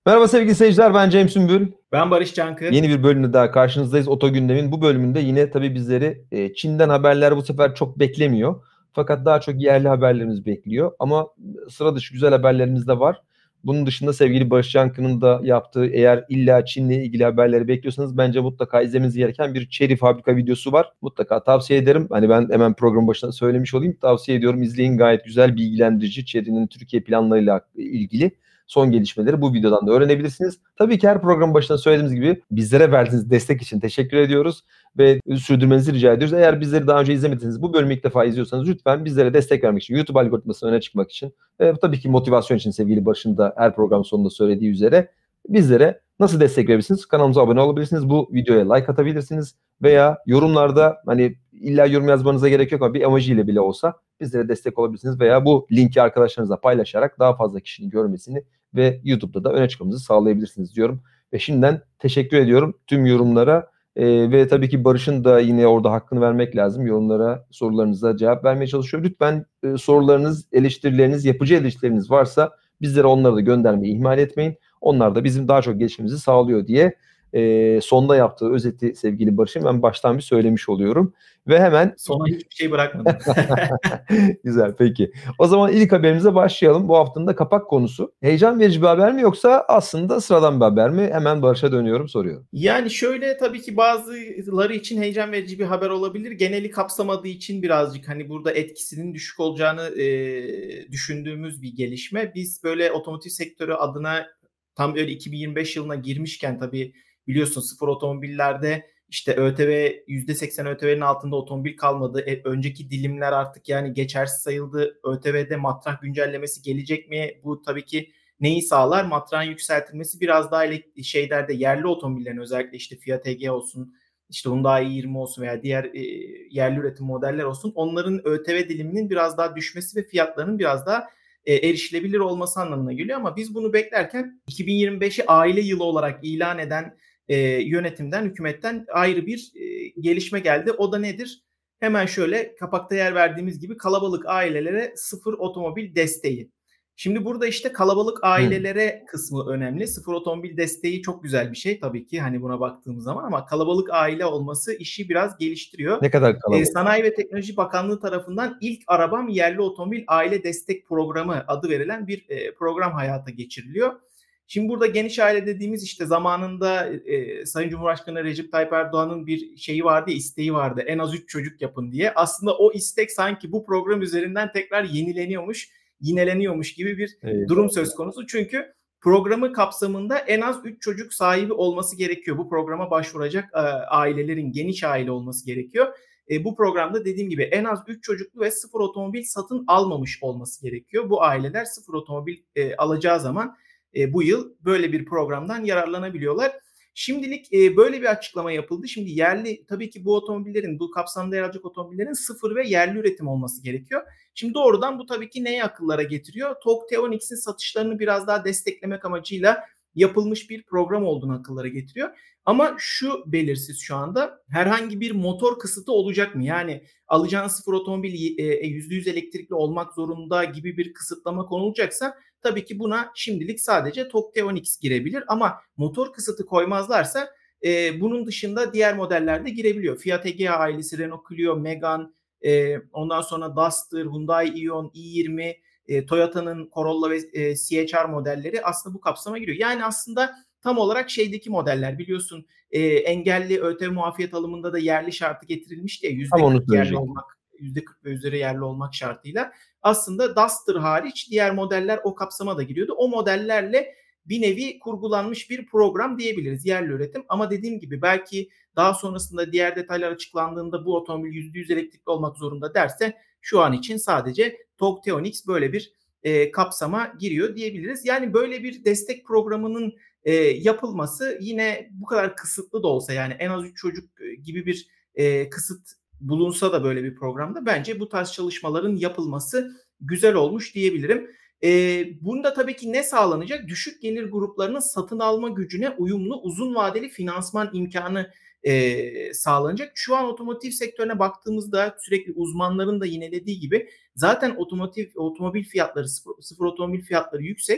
Merhaba sevgili seyirciler, ben Cem Sümbül. Ben Barış Çankı. Yeni bir bölümde daha karşınızdayız. Oto Gündem'in bu bölümünde yine tabii bizleri Çin'den haberler bu sefer çok beklemiyor. Fakat daha çok yerli haberlerimiz bekliyor. Ama sıra dışı güzel haberlerimiz de var. Bunun dışında sevgili Barış Çankı'nın da yaptığı, eğer illa Çin'le ilgili haberleri bekliyorsanız bence mutlaka izlemeniz gereken bir çeri fabrika videosu var. Mutlaka tavsiye ederim. Hani ben hemen program başında söylemiş olayım. Tavsiye ediyorum. İzleyin, gayet güzel, bilgilendirici, çerinin Türkiye planlarıyla ilgili son gelişmeleri bu videodan da öğrenebilirsiniz. Tabii ki her program başında söylediğimiz gibi bizlere verdiğiniz destek için teşekkür ediyoruz ve sürdürmenizi rica ediyoruz. Eğer bizleri daha önce izlemediyseniz, bu bölümü ilk defa izliyorsanız lütfen bizlere destek vermek için, YouTube algoritmasına öne çıkmak için, tabii ki motivasyon için sevgili Barış'ın da her program sonunda söylediği üzere bizlere nasıl destek verebilirsiniz? Kanalımıza abone olabilirsiniz. Bu videoya like atabilirsiniz veya yorumlarda, hani illa yorum yazmanıza gerek yok ama bir emoji ile bile olsa bizlere destek olabilirsiniz veya bu linki arkadaşlarınızla paylaşarak daha fazla kişinin görmesini ve YouTube'da da öne çıkmamızı sağlayabilirsiniz diyorum. Ve şimdiden teşekkür ediyorum tüm yorumlara. Ve tabii ki Barış'ın da yine orada hakkını vermek lazım. Yorumlara, sorularınıza cevap vermeye çalışıyor. Lütfen sorularınız, eleştirileriniz, yapıcı eleştirileriniz varsa bizlere onları da göndermeyi ihmal etmeyin. Onlar da bizim daha çok gelişmemizi sağlıyor diye sonda yaptığı özeti sevgili Barış'ın ben baştan bir söylemiş oluyorum. Ve hemen Sona hiçbir şey bırakmadım. güzel, peki. O zaman ilk haberimize başlayalım. Bu haftanın da kapak konusu. Heyecan verici bir haber mi yoksa aslında sıradan bir haber mi? Hemen Barış'a dönüyorum, soruyorum. Yani şöyle, tabii ki bazıları için heyecan verici bir haber olabilir. Geneli kapsamadığı için birazcık hani burada etkisinin düşük olacağını düşündüğümüz bir gelişme. Biz böyle otomotiv sektörü adına tam böyle 2025 yılına girmişken tabii biliyorsun sıfır otomobillerde işte ÖTV %80 ÖTV'nin altında otomobil kalmadı. Önceki dilimler artık yani geçersiz sayıldı. ÖTV'de matrah güncellemesi gelecek mi? Bu tabii ki neyi sağlar? Matrahın yükseltilmesi biraz daha şeylerde yerli otomobillerin, özellikle işte Fiat Ege olsun, işte Hyundai i20 olsun veya diğer yerli üretim modeller olsun. Onların ÖTV diliminin biraz daha düşmesi ve fiyatlarının biraz daha erişilebilir olması anlamına geliyor. Ama biz bunu beklerken 2025'i aile yılı olarak ilan eden yönetimden, hükümetten ayrı bir gelişme geldi. O da nedir? Hemen şöyle kapakta yer verdiğimiz gibi kalabalık ailelere sıfır otomobil desteği. Şimdi burada işte kalabalık Hmm. ailelere kısmı önemli. Sıfır otomobil desteği çok güzel bir şey tabii ki hani buna baktığımız zaman, ama kalabalık aile olması işi biraz geliştiriyor. Ne kadar kalabalık. Sanayi ve Teknoloji Bakanlığı tarafından ilk arabam yerli otomobil aile destek programı adı verilen bir program hayata geçiriliyor. Şimdi burada geniş aile dediğimiz işte zamanında Sayın Cumhurbaşkanı Recep Tayyip Erdoğan'ın bir şeyi vardı ya, isteği vardı, en az 3 çocuk yapın diye. Aslında o istek sanki bu program üzerinden tekrar yineleniyormuş gibi bir durum söz Eyvallah. konusu. Çünkü programı kapsamında en az 3 çocuk sahibi olması gerekiyor. Bu programa başvuracak ailelerin geniş aile olması gerekiyor. Bu programda dediğim gibi en az 3 çocuklu ve sıfır otomobil satın almamış olması gerekiyor. Bu aileler sıfır otomobil alacağı zaman bu yıl böyle bir programdan yararlanabiliyorlar. Şimdilik böyle bir açıklama yapıldı. Şimdi yerli, tabii ki bu otomobillerin, bu kapsamda yer alacak otomobillerin sıfır ve yerli üretim olması gerekiyor. Şimdi doğrudan bu tabii ki neyi akıllara getiriyor? TOG T10X'in satışlarını biraz daha desteklemek amacıyla yapılmış bir program olduğunu akıllara getiriyor. Ama şu belirsiz şu anda, herhangi bir motor kısıtı olacak mı? Yani alacağın sıfır otomobil %100 elektrikli olmak zorunda gibi bir kısıtlama konulacaksa tabii ki buna şimdilik sadece TOG T10X girebilir, ama motor kısıtı koymazlarsa bunun dışında diğer modeller de girebiliyor. Fiat Egea ailesi, Renault Clio, Megane, ondan sonra Duster, Hyundai Ion, i20, Toyota'nın Corolla ve CHR modelleri aslında bu kapsama giriyor. Yani aslında tam olarak şeydeki modeller, biliyorsun engelli ÖTV muafiyet alımında da yerli şartı getirilmişti ya, Tam onu %40 yerli söyleyecektim. olmak, %40 ve üzeri yerli olmak şartıyla. Aslında Duster hariç diğer modeller o kapsama da giriyordu. O modellerle bir nevi kurgulanmış bir program diyebiliriz, yerli üretim. Ama dediğim gibi belki daha sonrasında diğer detaylar açıklandığında bu otomobil %100 elektrikli olmak zorunda derse, şu an için sadece TOG T10X böyle bir kapsama giriyor diyebiliriz. Yani böyle bir destek programının yapılması yine bu kadar kısıtlı da olsa, yani en az 3 çocuk gibi bir kısıt bulunsa da böyle bir programda, bence bu tarz çalışmaların yapılması güzel olmuş diyebilirim. Bunda tabii ki ne sağlanacak? Düşük gelir gruplarının satın alma gücüne uyumlu uzun vadeli finansman imkanı sağlanacak. Şu an otomotiv sektörüne baktığımızda sürekli uzmanların da yinelediği gibi zaten otomobil fiyatları, sıfır otomobil fiyatları yüksek.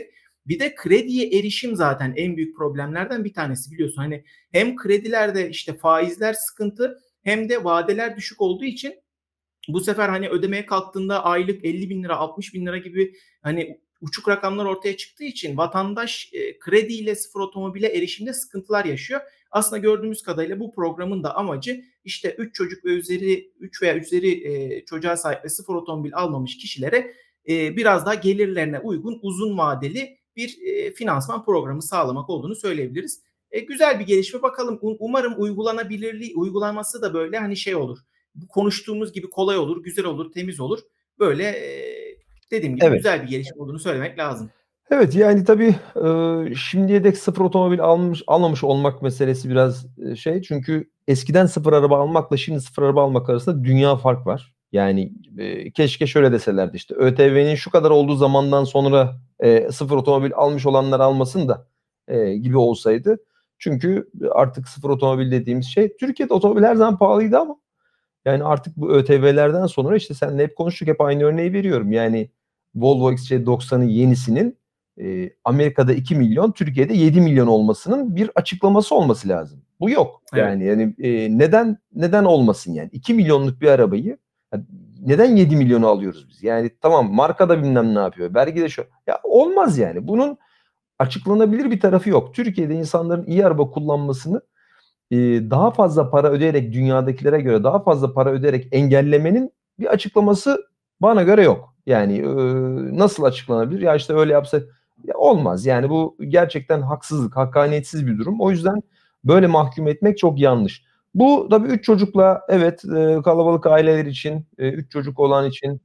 Bir de krediye erişim zaten en büyük problemlerden bir tanesi, biliyorsun. Hani hem kredilerde işte faizler sıkıntı, hem de vadeler düşük olduğu için bu sefer hani ödemeye kalktığında aylık 50.000 lira, 60.000 lira gibi hani uçuk rakamlar ortaya çıktığı için vatandaş krediyle sıfır otomobile erişimde sıkıntılar yaşıyor. Aslında gördüğümüz kadarıyla bu programın da amacı işte 3 çocuk ve üzeri, 3 veya üzeri çocuğa sahip ve sıfır otomobil almamış kişilere biraz daha gelirlerine uygun uzun vadeli bir finansman programı sağlamak olduğunu söyleyebiliriz. Güzel bir gelişme, bakalım. Umarım uygulanabilirliği, uygulaması da böyle hani şey olur. Bu konuştuğumuz gibi kolay olur, güzel olur, temiz olur. Böyle dediğim gibi Evet. güzel bir gelişme olduğunu söylemek lazım. Evet, yani tabii, şimdiye dek sıfır otomobil almamış olmak meselesi biraz, şey çünkü eskiden sıfır araba almakla şimdi sıfır araba almak arasında dünya fark var. Yani, keşke şöyle deselerdi, işte, ÖTV'nin şu kadar olduğu zamandan sonra, sıfır otomobil almış olanlar almasın da, gibi olsaydı. Çünkü artık sıfır otomobil dediğimiz şey Türkiye'de otomobil her zaman pahalıydı ama yani artık bu ÖTV'lerden sonra işte seninle hep konuştuk, hep aynı örneği veriyorum. Yani Volvo XC90'ın yenisinin Amerika'da 2.000.000, Türkiye'de 7.000.000 olmasının bir açıklaması olması lazım. Bu yok. Evet. Yani neden olmasın yani? 2.000.000'luk bir arabayı neden 7.000.000'u alıyoruz biz? Yani tamam, marka da bilmem ne yapıyor. Vergi de şu. Ya olmaz yani. Bunun açıklanabilir bir tarafı yok. Türkiye'de insanların iyi araba kullanmasını daha fazla para ödeyerek, dünyadakilere göre daha fazla para ödeyerek engellemenin bir açıklaması bana göre yok. Yani, nasıl açıklanabilir? Ya, işte, öyle yapsa ya olmaz. Yani bu gerçekten haksızlık, hakkaniyetsiz bir durum. O yüzden böyle mahkum etmek çok yanlış. Bu tabii 3 çocukla evet, kalabalık aileler için, 3 çocuk olan için,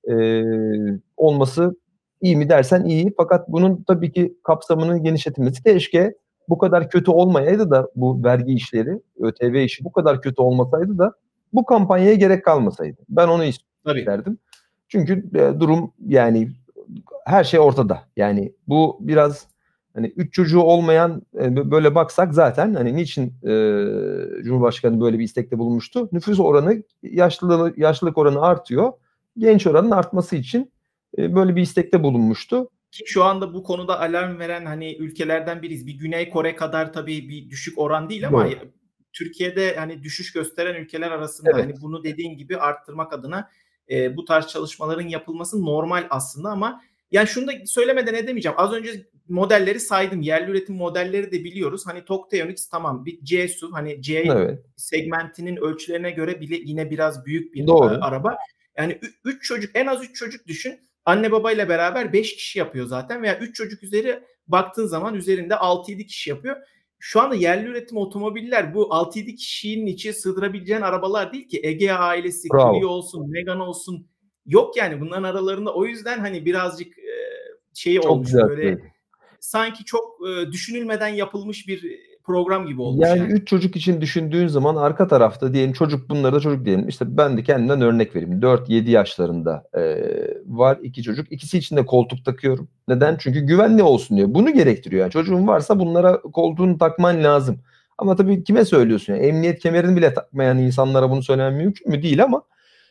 olması iyi mi dersen iyi. Fakat bunun tabii ki kapsamının genişletilmesi, keşke bu kadar kötü olmayaydı da bu vergi işleri, ÖTV işi bu kadar kötü olmasaydı da bu kampanyaya gerek kalmasaydı. Ben onu Tabii. isterdim. Çünkü, durum yani her şey ortada. Yani bu biraz hani 3 çocuğu olmayan, böyle baksak zaten hani niçin, Cumhurbaşkanı böyle bir istekte bulunmuştu? Nüfus oranı, yaşlılık oranı artıyor. Genç oranın artması için, böyle bir istekte bulunmuştu. Ki şu anda bu konuda alarm veren hani ülkelerden biriyiz. Bir Güney Kore kadar tabii bir düşük oran değil ama Doğru. Türkiye'de hani düşüş gösteren ülkeler arasında, Evet, hani bunu dediğin gibi arttırmak adına bu tarz çalışmaların yapılması normal aslında. Ama yani şunu da söylemeden edemeyeceğim. Az önce modelleri saydım. Yerli üretim modelleri de biliyoruz. Hani Tok Teonix tamam, bir C SUV, hani C evet. segmentinin ölçülerine göre bile yine biraz büyük bir Doğru. araba. Yani 3 çocuk, en az 3 çocuk düşün. Anne babayla beraber 5 kişi yapıyor zaten, veya 3 çocuk üzeri baktığın zaman üzerinde 6-7 kişi yapıyor. Şu anda yerli üretim otomobiller bu 6-7 kişinin içine sığdırabileceğin arabalar değil ki. Egea ailesi, Clio Bravo. olsun, Megane olsun, yok yani bunların aralarında. O yüzden hani birazcık şey Çok olmuş güzel böyle, söyledin. sanki çok düşünülmeden yapılmış bir program gibi olmuş Yani yani. 3 çocuk için düşündüğün zaman arka tarafta diyelim çocuk, bunları da çocuk diyelim. İşte ben de kendimden örnek vereyim. 4-7 yaşlarında, var 2 çocuk. İkisi için de koltuk takıyorum. Neden? Çünkü güvenli olsun diyor. Bunu gerektiriyor yani. Çocuğun varsa bunlara koltuğunu takman lazım. Ama tabii kime söylüyorsun? Yani emniyet kemerini bile takmayan insanlara bunu söylemen mümkün mü? Değil ama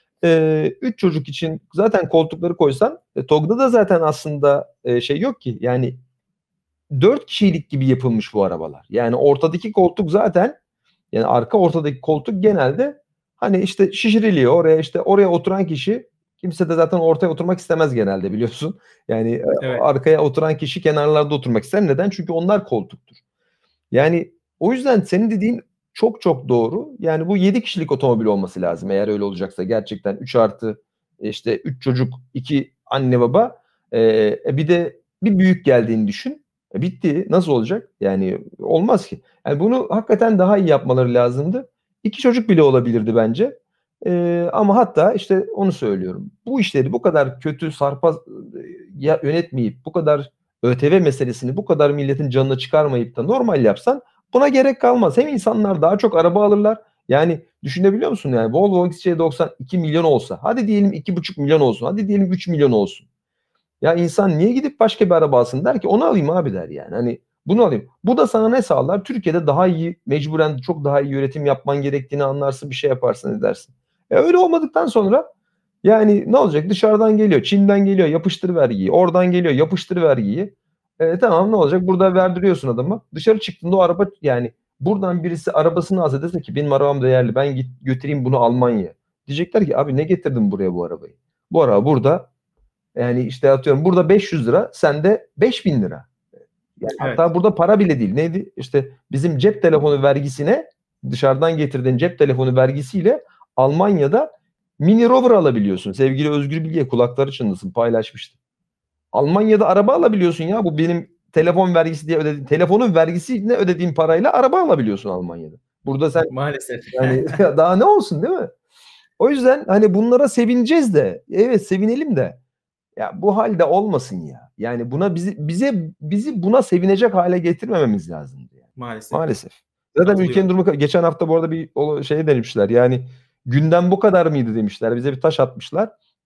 3 çocuk için zaten koltukları koysan, TOGG'da da zaten aslında, şey yok ki. Yani 4 kişilik gibi yapılmış bu arabalar. Yani ortadaki koltuk zaten, yani arka ortadaki koltuk genelde hani işte şişiriliyor oraya, işte oraya oturan kişi, kimse de zaten ortaya oturmak istemez genelde, biliyorsun. Yani Evet. arkaya oturan kişi kenarlarda oturmak ister. Neden? Çünkü onlar koltuktur. Yani o yüzden senin dediğin çok çok doğru. Yani bu 7 kişilik otomobil olması lazım eğer öyle olacaksa. Gerçekten 3 artı işte 3 çocuk, 2 anne baba, bir de bir büyük geldiğini düşün. Bitti. Nasıl olacak? Yani olmaz ki. Yani bunu hakikaten daha iyi yapmaları lazımdı. 2 çocuk bile olabilirdi bence. Ama hatta işte onu söylüyorum. Bu işleri bu kadar kötü sarpa yönetmeyip, bu kadar ÖTV meselesini bu kadar milletin canına çıkarmayıp da normal yapsan buna gerek kalmaz. Hem insanlar daha çok araba alırlar. Yani düşünebiliyor musun yani Volvo XC90 2.000.000 olsa, hadi diyelim 2,5 milyon olsun, hadi diyelim 3 milyon olsun. Ya insan niye gidip başka bir araba alsın, der ki onu alayım abi, der yani. Hani bunu alayım. Bu da sana ne sağlar? Türkiye'de daha iyi, mecburen çok daha iyi üretim yapman gerektiğini anlarsın, bir şey yaparsın, edersin. Öyle olmadıktan sonra yani ne olacak? Dışarıdan geliyor, Çin'den geliyor, yapıştır vergiyi. Oradan geliyor, yapıştır vergiyi. Tamam, ne olacak? Burada verdiriyorsun adama. Dışarı çıktığında o araba, yani buradan birisi arabasını alsa dese ki benim arabam değerli, ben götüreyim bunu Almanya'ya. Diyecekler ki abi ne getirdin buraya bu arabayı? Bu araba burada, yani işte atıyorum burada 500 lira, sende 5.000 lira. Yani Evet. hatta burada para bile değil. Neydi? İşte bizim cep telefonu vergisine, dışarıdan getirdiğin cep telefonu vergisiyle Almanya'da Mini Rover alabiliyorsun. Sevgili Özgür Bilge kulakları çınlasın, paylaşmıştı. Almanya'da araba alabiliyorsun ya. Bu benim telefon vergisi diye ödediğim, telefonun vergisine ödediğim parayla araba alabiliyorsun Almanya'da. Burada sen Maalesef. yani daha ne olsun, değil mi? O yüzden hani bunlara sevineceğiz de, evet sevinelim de, ya bu halde olmasın ya. Yani buna bizi buna sevinecek hale getirmememiz lazım yani. Maalesef. Maalesef. Zaten ülkenin Katılıyorum. durumu, geçen hafta bu arada bir şey demişler. Yani gündem bu kadar mıydı demişler. Bize bir taş atmışlar.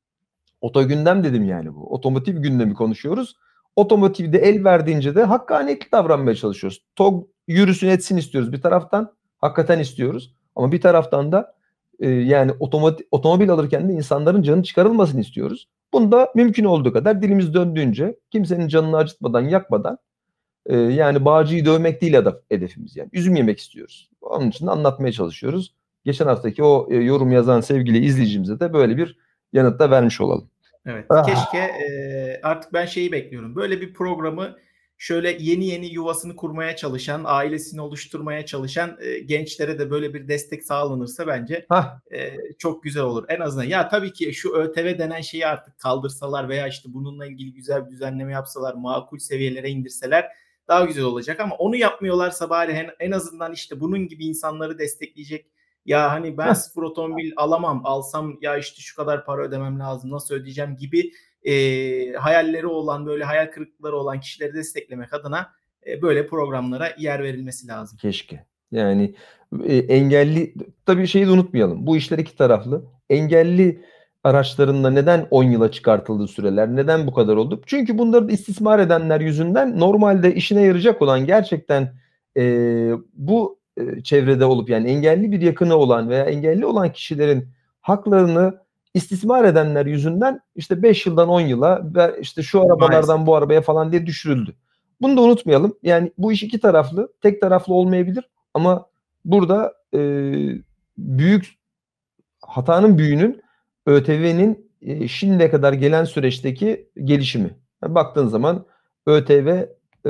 Oto gündem dedim yani bu. Otomotiv gündemi konuşuyoruz. Otomotivde el verdiğince de hakkaniyetli davranmaya çalışıyoruz. TOG yürüsün etsin istiyoruz bir taraftan. Hakikaten istiyoruz. Ama bir taraftan da yani otomobil alırken de insanların canı çıkarılmasını istiyoruz. Bunu da mümkün olduğu kadar dilimiz döndüğünce kimsenin canını acıtmadan, yakmadan, yani bağcıyı dövmek değil hedefimiz yani. Üzüm yemek istiyoruz. Onun için de anlatmaya çalışıyoruz. Geçen haftaki o yorum yazan sevgili izleyicimize de böyle bir yanıt da vermiş olalım. Evet. Ah, Keşke artık ben şeyi bekliyorum. Böyle bir programı şöyle yeni yeni yuvasını kurmaya çalışan, ailesini oluşturmaya çalışan gençlere de böyle bir destek sağlanırsa bence hah, çok güzel olur. En azından ya tabii ki şu ÖTV denen şeyi artık kaldırsalar veya işte bununla ilgili güzel bir düzenleme yapsalar, makul seviyelere indirseler daha güzel olacak ama onu yapmıyorlarsa bari en azından işte bunun gibi insanları destekleyecek. Ya hani ben hah. sıfır otomobil alamam, alsam ya işte şu kadar para ödemem lazım, nasıl ödeyeceğim gibi hayalleri olan, böyle hayal kırıklıkları olan kişileri desteklemek adına böyle programlara yer verilmesi lazım. Keşke. Yani engelli, tabii şeyi de unutmayalım. Bu işler iki taraflı. Engelli araçlarında neden 10 yıla çıkartıldı süreler? Neden bu kadar oldu? Çünkü bunları da istismar edenler yüzünden normalde işine yarayacak olan, gerçekten bu çevrede olup yani engelli bir yakını olan veya engelli olan kişilerin haklarını istismar edenler yüzünden işte 5 yıldan 10 yıla ve işte şu Maalesef. arabalardan bu arabaya falan diye düşürüldü. Bunu da unutmayalım. Yani bu iş iki taraflı, tek taraflı olmayabilir ama burada büyük hatanın büyüğünün ÖTV'nin şimdiye kadar gelen süreçteki gelişimi. Yani baktığın zaman ÖTV,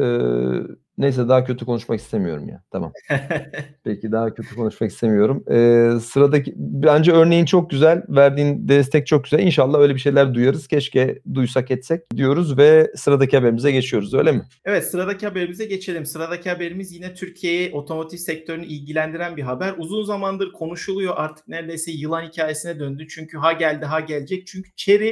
neyse daha kötü konuşmak istemiyorum ya. Tamam. Peki, daha kötü konuşmak istemiyorum. Sıradaki bence örneğin çok güzel, verdiğin destek çok güzel. İnşallah öyle bir şeyler duyarız. Keşke duysak etsek diyoruz ve sıradaki haberimize geçiyoruz, öyle mi? Evet, sıradaki haberimize geçelim. Sıradaki haberimiz yine Türkiye'yi, otomotiv sektörünü ilgilendiren bir haber. Uzun zamandır konuşuluyor, artık neredeyse yılan hikayesine döndü. Çünkü ha geldi ha gelecek. Çünkü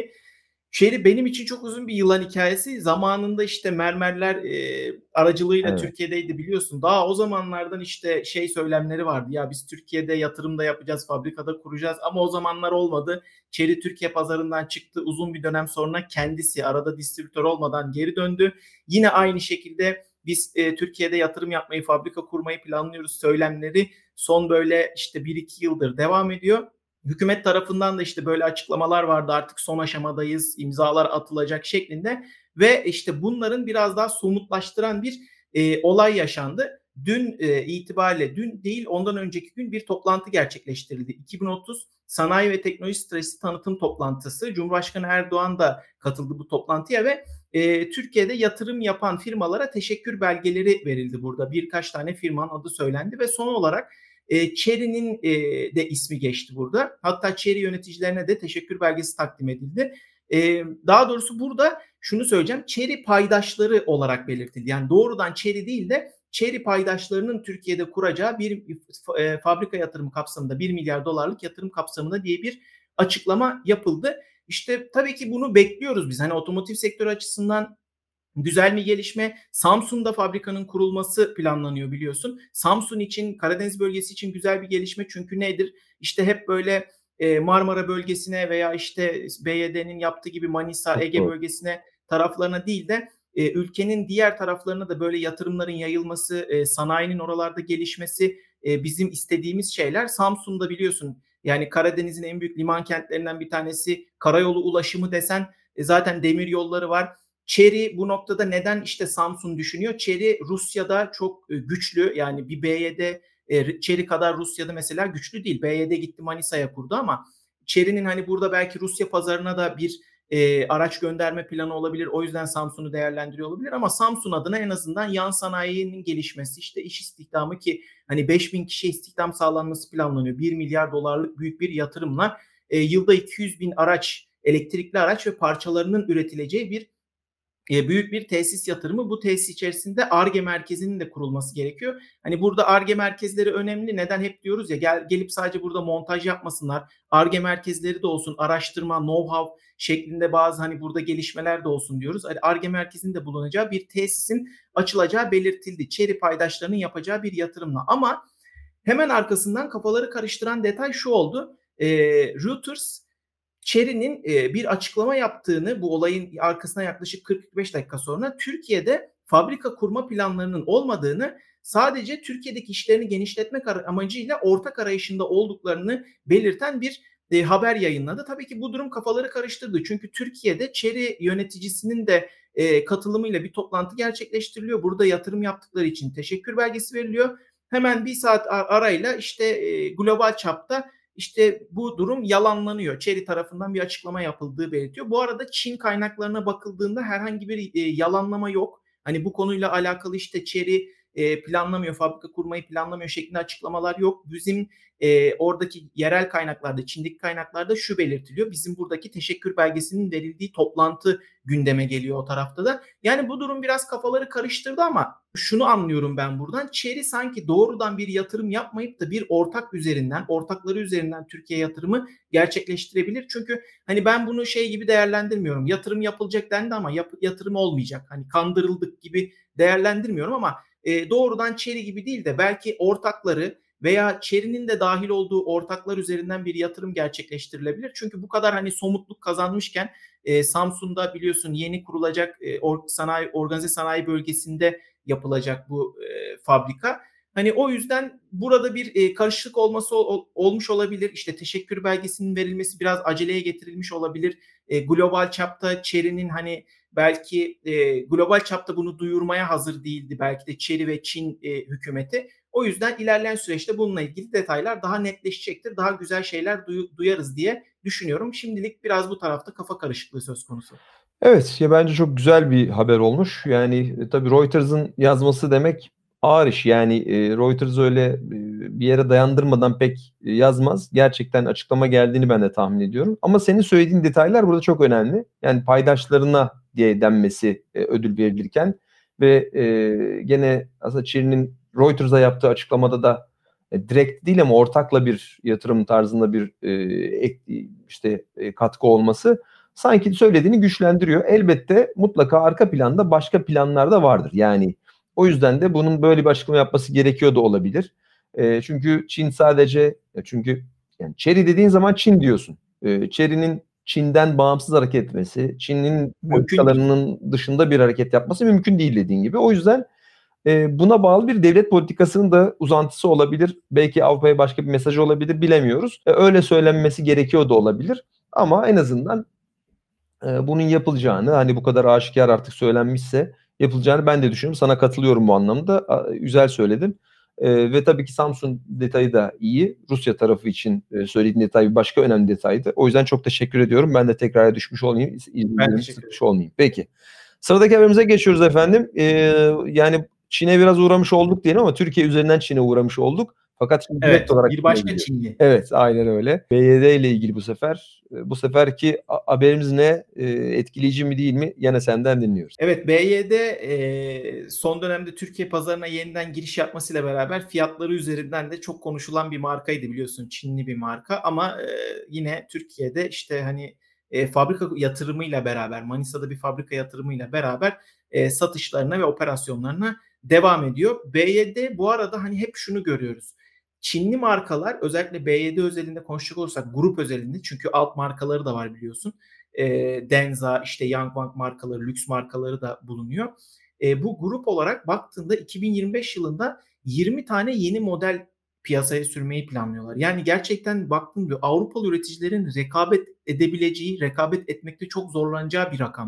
Chery benim için çok uzun bir yılan hikayesi. Zamanında işte mermerler aracılığıyla Evet. Türkiye'deydi biliyorsun. Daha o zamanlardan işte şey söylemleri vardı. Ya biz Türkiye'de yatırım da yapacağız, fabrikada kuracağız ama o zamanlar olmadı. Chery Türkiye pazarından çıktı. Uzun bir dönem sonra kendisi arada distribütör olmadan geri döndü. Yine aynı şekilde biz Türkiye'de yatırım yapmayı, fabrika kurmayı planlıyoruz söylemleri son böyle işte 1-2 yıldır devam ediyor. Hükümet tarafından da işte böyle açıklamalar vardı, artık son aşamadayız, imzalar atılacak şeklinde ve işte bunların biraz daha somutlaştıran bir olay yaşandı. Dün itibariyle, dün değil ondan önceki gün bir toplantı gerçekleştirildi. 2030 Sanayi ve Teknoloji Stratejisi Tanıtım Toplantısı. Cumhurbaşkanı Erdoğan da katıldı bu toplantıya ve Türkiye'de yatırım yapan firmalara teşekkür belgeleri verildi burada. Birkaç tane firmanın adı söylendi ve son olarak Chery'nin de ismi geçti burada. Hatta Chery yöneticilerine de teşekkür belgesi takdim edildi. Daha doğrusu burada şunu söyleyeceğim. Chery paydaşları olarak belirtildi. Yani doğrudan Chery değil de Chery paydaşlarının Türkiye'de kuracağı bir fabrika yatırımı kapsamında, 1 milyar dolarlık yatırım kapsamında diye bir açıklama yapıldı. İşte tabii ki bunu bekliyoruz biz. Hani otomotiv sektörü açısından güzel bir gelişme. Samsun'da fabrikanın kurulması planlanıyor biliyorsun. Samsun için, Karadeniz bölgesi için güzel bir gelişme. Çünkü nedir? İşte hep böyle Marmara bölgesine veya işte BYD'nin yaptığı gibi Manisa, Çok Ege doğru. bölgesine taraflarına değil de ülkenin diğer taraflarına da böyle yatırımların yayılması, sanayinin oralarda gelişmesi bizim istediğimiz şeyler. Samsun'da biliyorsun yani Karadeniz'in en büyük liman kentlerinden bir tanesi, karayolu ulaşımı desen zaten demir yolları var. Chery bu noktada neden işte Samsung düşünüyor? Chery Rusya'da çok güçlü, yani bir BYD Chery kadar Rusya'da mesela güçlü değil. BYD gitti Manisa'ya kurdu ama Chery'nin hani burada belki Rusya pazarına da bir araç gönderme planı olabilir. O yüzden Samsung'u değerlendiriyor olabilir ama Samsung adına en azından yan sanayinin gelişmesi, işte iş istihdamı, ki hani 5.000 kişiye istihdam sağlanması planlanıyor. 1 milyar dolarlık büyük bir yatırımla yılda 200 bin araç, elektrikli araç ve parçalarının üretileceği bir büyük bir tesis yatırımı. Bu tesis içerisinde Ar-Ge merkezinin de kurulması gerekiyor. Hani burada Ar-Ge merkezleri önemli. Neden hep diyoruz ya, gelip sadece burada montaj yapmasınlar. Ar-Ge merkezleri de olsun, araştırma, know-how şeklinde bazı hani burada gelişmeler de olsun diyoruz. Hani Ar-Ge merkezinin de bulunacağı bir tesisin açılacağı belirtildi. Chery paydaşlarının yapacağı bir yatırımla. Ama hemen arkasından kafaları karıştıran detay şu oldu. Reuters Chery'nin bir açıklama yaptığını, bu olayın arkasına yaklaşık 40-45 dakika sonra, Türkiye'de fabrika kurma planlarının olmadığını, sadece Türkiye'deki işlerini genişletmek amacıyla ortak arayışında olduklarını belirten bir haber yayınladı. Tabii ki bu durum kafaları karıştırdı. Çünkü Türkiye'de Chery yöneticisinin de katılımıyla bir toplantı gerçekleştiriliyor. Burada yatırım yaptıkları için teşekkür belgesi veriliyor. Hemen bir saat arayla işte global çapta işte bu durum yalanlanıyor. Chery tarafından bir açıklama yapıldığı belirtiyor. Bu arada Çin kaynaklarına bakıldığında herhangi bir yalanlama yok. Hani bu konuyla alakalı işte Chery planlamıyor, fabrika kurmayı planlamıyor şeklinde açıklamalar yok. Bizim oradaki yerel kaynaklarda, Çin'deki kaynaklarda şu belirtiliyor: bizim buradaki teşekkür belgesinin verildiği toplantı gündeme geliyor o tarafta da. Yani bu durum biraz kafaları karıştırdı ama şunu anlıyorum ben buradan: Chery sanki doğrudan bir yatırım yapmayıp da bir ortakları üzerinden Türkiye yatırımı gerçekleştirebilir. Çünkü hani ben bunu şey gibi değerlendirmiyorum. Yatırım yapılacak dendi ama yatırım olmayacak, hani kandırıldık gibi değerlendirmiyorum ama doğrudan Chery gibi değil de belki ortakları veya Chery'nin de dahil olduğu ortaklar üzerinden bir yatırım gerçekleştirilebilir. Çünkü bu kadar hani somutluk kazanmışken Samsun'da biliyorsun yeni kurulacak organize sanayi bölgesinde yapılacak bu fabrika. Hani o yüzden burada bir karışıklık olmuş olabilir. İşte teşekkür belgesinin verilmesi biraz aceleye getirilmiş olabilir. Global çapta Chery'nin hani belki global çapta bunu duyurmaya hazır değildi belki de Chery ve Çin hükümeti. O yüzden ilerleyen süreçte bununla ilgili detaylar daha netleşecektir. Daha güzel şeyler duyarız diye düşünüyorum. Şimdilik biraz bu tarafta kafa karışıklığı söz konusu. Evet, ya bence çok güzel bir haber olmuş. Yani tabii Reuters'ın yazması demek ağır iş. Yani Reuters öyle bir yere dayandırmadan pek yazmaz. Gerçekten açıklama geldiğini ben de tahmin ediyorum. Ama senin söylediğin detaylar burada çok önemli. Yani paydaşlarına diye denmesi ödül verilirken ve gene aslında Chery'nin Reuters'a yaptığı açıklamada da direkt değil ama ortakla bir yatırım tarzında bir katkı olması sanki söylediğini güçlendiriyor. Elbette mutlaka arka planda başka planlar da vardır. Yani o yüzden de bunun böyle bir açıklama yapması gerekiyor da olabilir. Çünkü Çin sadece çünkü yani Chery dediğin zaman Çin diyorsun. Chery'nin Çin'den bağımsız hareket etmesi, Çin'in Mümkün değil. politikalarının dışında bir hareket yapması mümkün değil dediğin gibi. O yüzden buna bağlı bir devlet politikasının da uzantısı olabilir. Belki Avrupa'ya başka bir mesaj olabilir, bilemiyoruz. Öyle söylenmesi gerekiyor da olabilir. Ama en azından bunun yapılacağını, hani bu kadar aşikar artık söylenmişse yapılacağını ben de düşünüyorum. Sana katılıyorum bu anlamda. Güzel söyledin. Ve tabii ki Samsung detayı da iyi. Rusya tarafı için söylediğin detay bir başka önemli detaydı. O yüzden çok teşekkür ediyorum. Ben de tekrara düşmüş olmayayım, Ben izleyicilerimi teşekkür sıkmış ederim. olmayayım. Peki. Sıradaki haberimize geçiyoruz efendim. Yani Çin'e biraz uğramış olduk diyelim ama Türkiye üzerinden Çin'e uğramış olduk. Fakat şimdi direkt Evet, olarak bir Çin'e başka gidiyor. Çinli. Evet, aynen öyle. BYD ile ilgili bu sefer. Bu seferki haberimiz ne? Etkileyici mi değil mi? Yine senden dinliyoruz. Evet, BYD son dönemde Türkiye pazarına yeniden giriş yapmasıyla beraber fiyatları üzerinden de çok konuşulan bir markaydı, biliyorsun Çinli bir marka ama yine Türkiye'de işte hani fabrika yatırımıyla beraber, Manisa'da bir fabrika yatırımıyla beraber satışlarına ve operasyonlarına devam ediyor. BYD bu arada hani hep şunu görüyoruz: Çinli markalar, özellikle BYD özelinde konuşacak olursak, grup özelinde, çünkü alt markaları da var biliyorsun. Denza, işte Yangwang markaları, lüks markaları da bulunuyor. Bu grup olarak baktığında 2025 yılında 20 tane yeni model piyasaya sürmeyi planlıyorlar. Yani gerçekten baktığımda Avrupalı üreticilerin rekabet edebileceği, rekabet etmekte çok zorlanacağı bir rakam bu.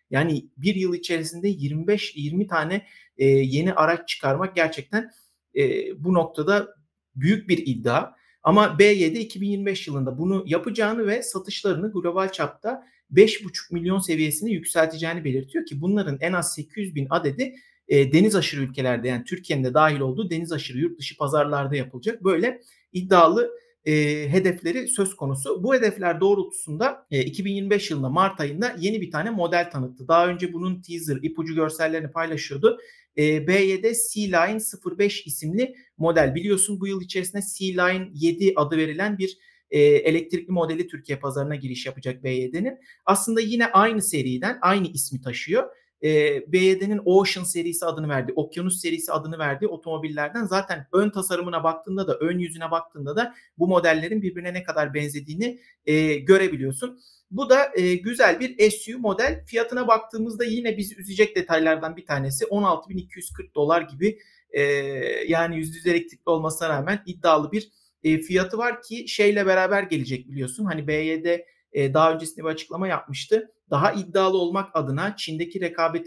Yani bir yıl içerisinde 25-20 tane yeni araç çıkarmak gerçekten bu noktada büyük bir iddia. Ama BYD 2025 yılında bunu yapacağını ve satışlarını global çapta 5,5 milyon seviyesine yükselteceğini belirtiyor ki bunların en az 800 bin adedi deniz aşırı ülkelerde, yani Türkiye'nin de dahil olduğu deniz aşırı yurt dışı pazarlarda yapılacak. Böyle iddialı hedefleri söz konusu. Bu hedefler doğrultusunda 2025 yılında Mart ayında yeni bir tane model tanıttı. Daha önce bunun teaser, ipucu görsellerini paylaşıyordu. BYD C-Line 05 isimli model. Biliyorsun bu yıl içerisinde C-Line 7 adı verilen bir elektrikli modeli Türkiye pazarına giriş yapacak BYD'nin. Aslında yine aynı seriden, aynı ismi taşıyor. BYD'nin Ocean serisi adını verdiği, Okyanus serisi adını verdiği otomobillerden zaten ön tasarımına baktığında da, ön yüzüne baktığında da bu modellerin birbirine ne kadar benzediğini görebiliyorsun. Bu da güzel bir SUV model. Fiyatına baktığımızda yine bizi üzecek detaylardan bir tanesi $16.240 gibi, yani %100 elektrikli olmasına rağmen iddialı bir fiyatı var ki şeyle beraber gelecek biliyorsun. Hani BYD daha öncesinde bir açıklama yapmıştı. Daha iddialı olmak adına, Çin'deki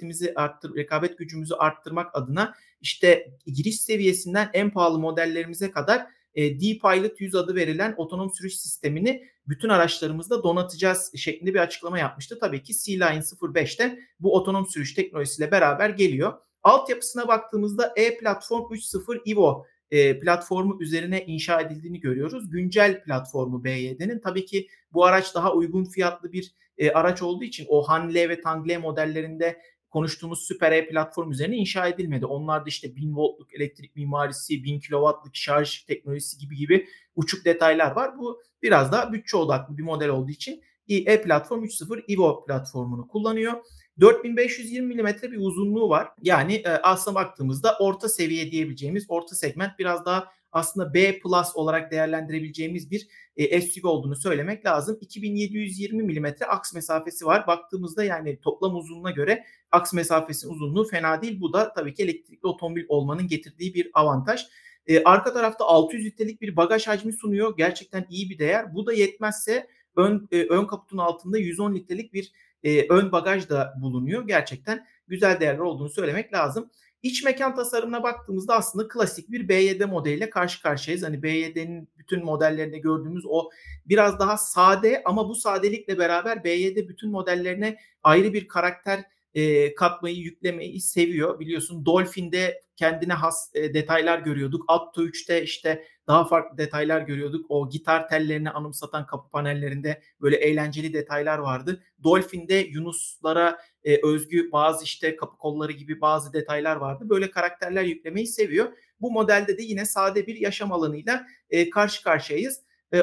rekabet gücümüzü arttırmak adına işte giriş seviyesinden en pahalı modellerimize kadar D-Pilot 100 adı verilen otonom sürüş sistemini bütün araçlarımızda donatacağız şeklinde bir açıklama yapmıştı. Tabii ki C-Line 05'te bu otonom sürüş teknolojisiyle beraber geliyor. Altyapısına baktığımızda E-Platform 3.0 Evo platformu üzerine inşa edildiğini görüyoruz. Güncel platformu BYD'nin. Tabii ki bu araç daha uygun fiyatlı bir araç olduğu için o Hanle ve Tangle modellerinde konuştuğumuz Super E platform üzerine inşa edilmedi. Onlarda işte 1000 voltluk elektrik mimarisi, 1000 kilowattlık şarj teknolojisi gibi uçuk detaylar var. Bu biraz daha bütçe odaklı bir model olduğu için E-Platform 3.0 Evo platformunu kullanıyor. 4520 mm bir uzunluğu var. Yani aslına baktığımızda orta seviye diyebileceğimiz, orta segment, biraz daha aslında B plus olarak değerlendirebileceğimiz bir SUV olduğunu söylemek lazım. 2720 mm aks mesafesi var. Baktığımızda yani toplam uzunluğuna göre aks mesafesinin uzunluğu fena değil. Bu da tabii ki elektrikli otomobil olmanın getirdiği bir avantaj. Arka tarafta 600 litrelik bir bagaj hacmi sunuyor. Gerçekten iyi bir değer. Bu da yetmezse ön kaputun altında 110 litrelik bir ön bagaj da bulunuyor. Gerçekten güzel değerler olduğunu söylemek lazım. İç mekan tasarımına baktığımızda aslında klasik bir BYD modeliyle karşı karşıyayız. Hani BYD'nin bütün modellerinde gördüğümüz o biraz daha sade, ama bu sadelikle beraber BYD bütün modellerine ayrı bir karakter katmayı, yüklemeyi seviyor. Biliyorsun Dolphin'de kendine has detaylar görüyorduk. Atto 3'te işte daha farklı detaylar görüyorduk. O gitar tellerini anımsatan kapı panellerinde böyle eğlenceli detaylar vardı. Dolphin'de Yunuslara özgü bazı işte kapı kolları gibi bazı detaylar vardı. Böyle karakterler yüklemeyi seviyor. Bu modelde de yine sade bir yaşam alanıyla karşı karşıyayız.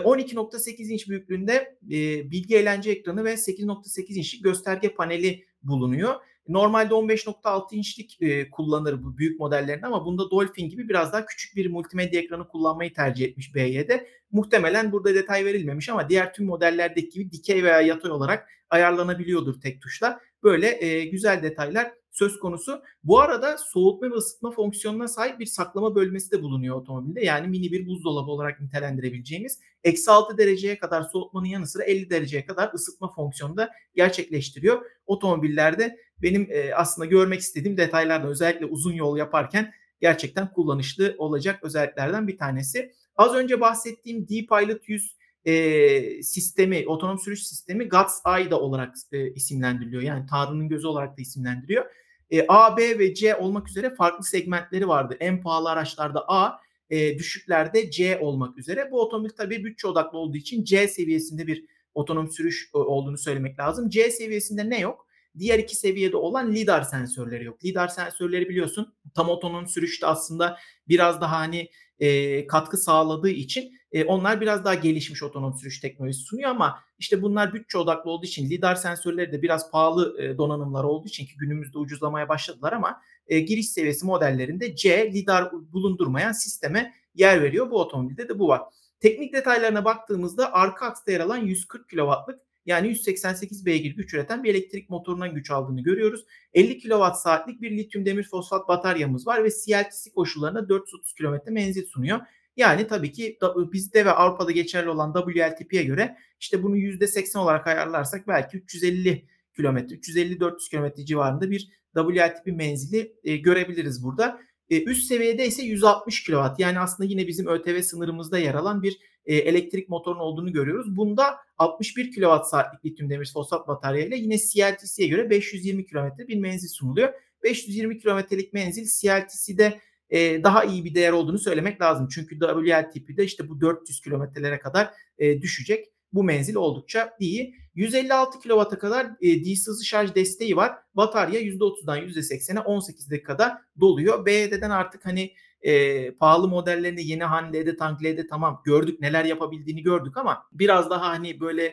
12.8 inç büyüklüğünde bilgi eğlence ekranı ve 8.8 inçlik gösterge paneli bulunuyor. Normalde 15.6 inçlik kullanır bu büyük modellerinde, ama bunda Dolphin gibi biraz daha küçük bir multimedya ekranı kullanmayı tercih etmiş BYD. Muhtemelen burada detay verilmemiş ama diğer tüm modellerdeki gibi dikey veya yatay olarak ayarlanabiliyordur tek tuşla. Böyle güzel detaylar söz konusu. Bu arada soğutma ve ısıtma fonksiyonuna sahip bir saklama bölmesi de bulunuyor otomobilde. Yani mini bir buzdolabı olarak nitelendirebileceğimiz, -6 dereceye kadar soğutmanın yanı sıra 50 dereceye kadar ısıtma fonksiyonu da gerçekleştiriyor. Otomobillerde benim aslında görmek istediğim detaylardan, özellikle uzun yol yaparken gerçekten kullanışlı olacak özelliklerden bir tanesi. Az önce bahsettiğim D-Pilot 100 sistemi, otonom sürüş sistemi God's Eye da olarak isimlendiriliyor. Yani Tanrı'nın gözü olarak da isimlendiriyor. A, B ve C olmak üzere farklı segmentleri vardı. En pahalı araçlarda A, düşüklerde C olmak üzere. Bu otomobil tabii bütçe odaklı olduğu için C seviyesinde bir otonom sürüş olduğunu söylemek lazım. C seviyesinde ne yok? Diğer iki seviyede olan lidar sensörleri yok. Lidar sensörleri biliyorsun tam otonom sürüşte aslında biraz daha hani katkı sağladığı için onlar biraz daha gelişmiş otonom sürüş teknolojisi sunuyor, ama işte bunlar bütçe odaklı olduğu için lidar sensörleri de biraz pahalı donanımlar olduğu için, ki günümüzde ucuzlamaya başladılar, ama giriş seviyesi modellerinde C lidar bulundurmayan sisteme yer veriyor. Bu otomobilde de bu var. Teknik detaylarına baktığımızda arka aksta yer alan 140 kW'lık, yani 188 beygir güç üreten bir elektrik motorundan güç aldığını görüyoruz. 50 kWh bir lityum demir fosfat bataryamız var ve CLTC koşullarında 430 km menzil sunuyor. Yani tabii ki bizde ve Avrupa'da geçerli olan WLTP'ye göre işte bunu %80 olarak ayarlarsak belki 350 kilometre, 350-400 kilometre civarında bir WLTP menzili görebiliriz burada. Üst seviyede ise 160 kW, yani aslında yine bizim ÖTV sınırımızda yer alan bir elektrik motorun olduğunu görüyoruz. Bunda 61 kWh lityum demir fosfat bataryayla yine CLTC'ye göre 520 kilometre bir menzil sunuluyor. 520 kilometrelik menzil CLTC'de daha iyi bir değer olduğunu söylemek lazım. Çünkü WLTP'de işte bu 400 kilometrelere kadar düşecek. Bu menzil oldukça iyi. 156 kW'a kadar DC hızlı şarj desteği var. Batarya %30'dan %80'e 18 dakikada doluyor. BYD'den artık hani pahalı modellerinde yeni Han LD, Tank LD tamam gördük, neler yapabildiğini gördük ama biraz daha hani böyle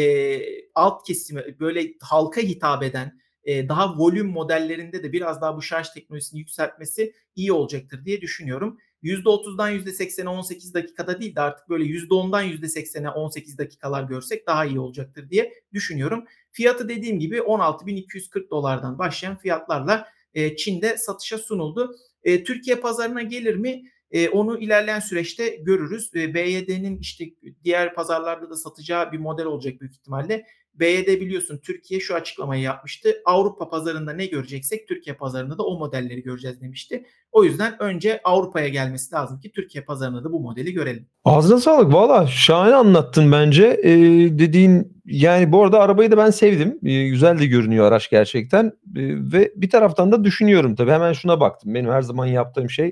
alt kesimi, böyle halka hitap eden daha volüm modellerinde de biraz daha bu şarj teknolojisini yükseltmesi iyi olacaktır diye düşünüyorum. %30'dan %80'e 18 dakikada değil de artık böyle %10'dan %80'e 18 dakikalar görsek daha iyi olacaktır diye düşünüyorum. Fiyatı dediğim gibi $16.240'dan başlayan fiyatlarla Çin'de satışa sunuldu. Türkiye pazarına gelir mi? Onu ilerleyen süreçte görürüz. BYD'nin işte diğer pazarlarda da satacağı bir model olacak büyük ihtimalle. BYD biliyorsun Türkiye şu açıklamayı yapmıştı. Avrupa pazarında ne göreceksek Türkiye pazarında da o modelleri göreceğiz demişti. O yüzden önce Avrupa'ya gelmesi lazım ki Türkiye pazarında da bu modeli görelim. Ağzına sağlık. Valla şahane anlattın bence. Dediğin yani bu arada arabayı da ben sevdim. Güzel de görünüyor araç gerçekten. Ve bir taraftan da düşünüyorum tabii. Hemen şuna baktım. Benim her zaman yaptığım şey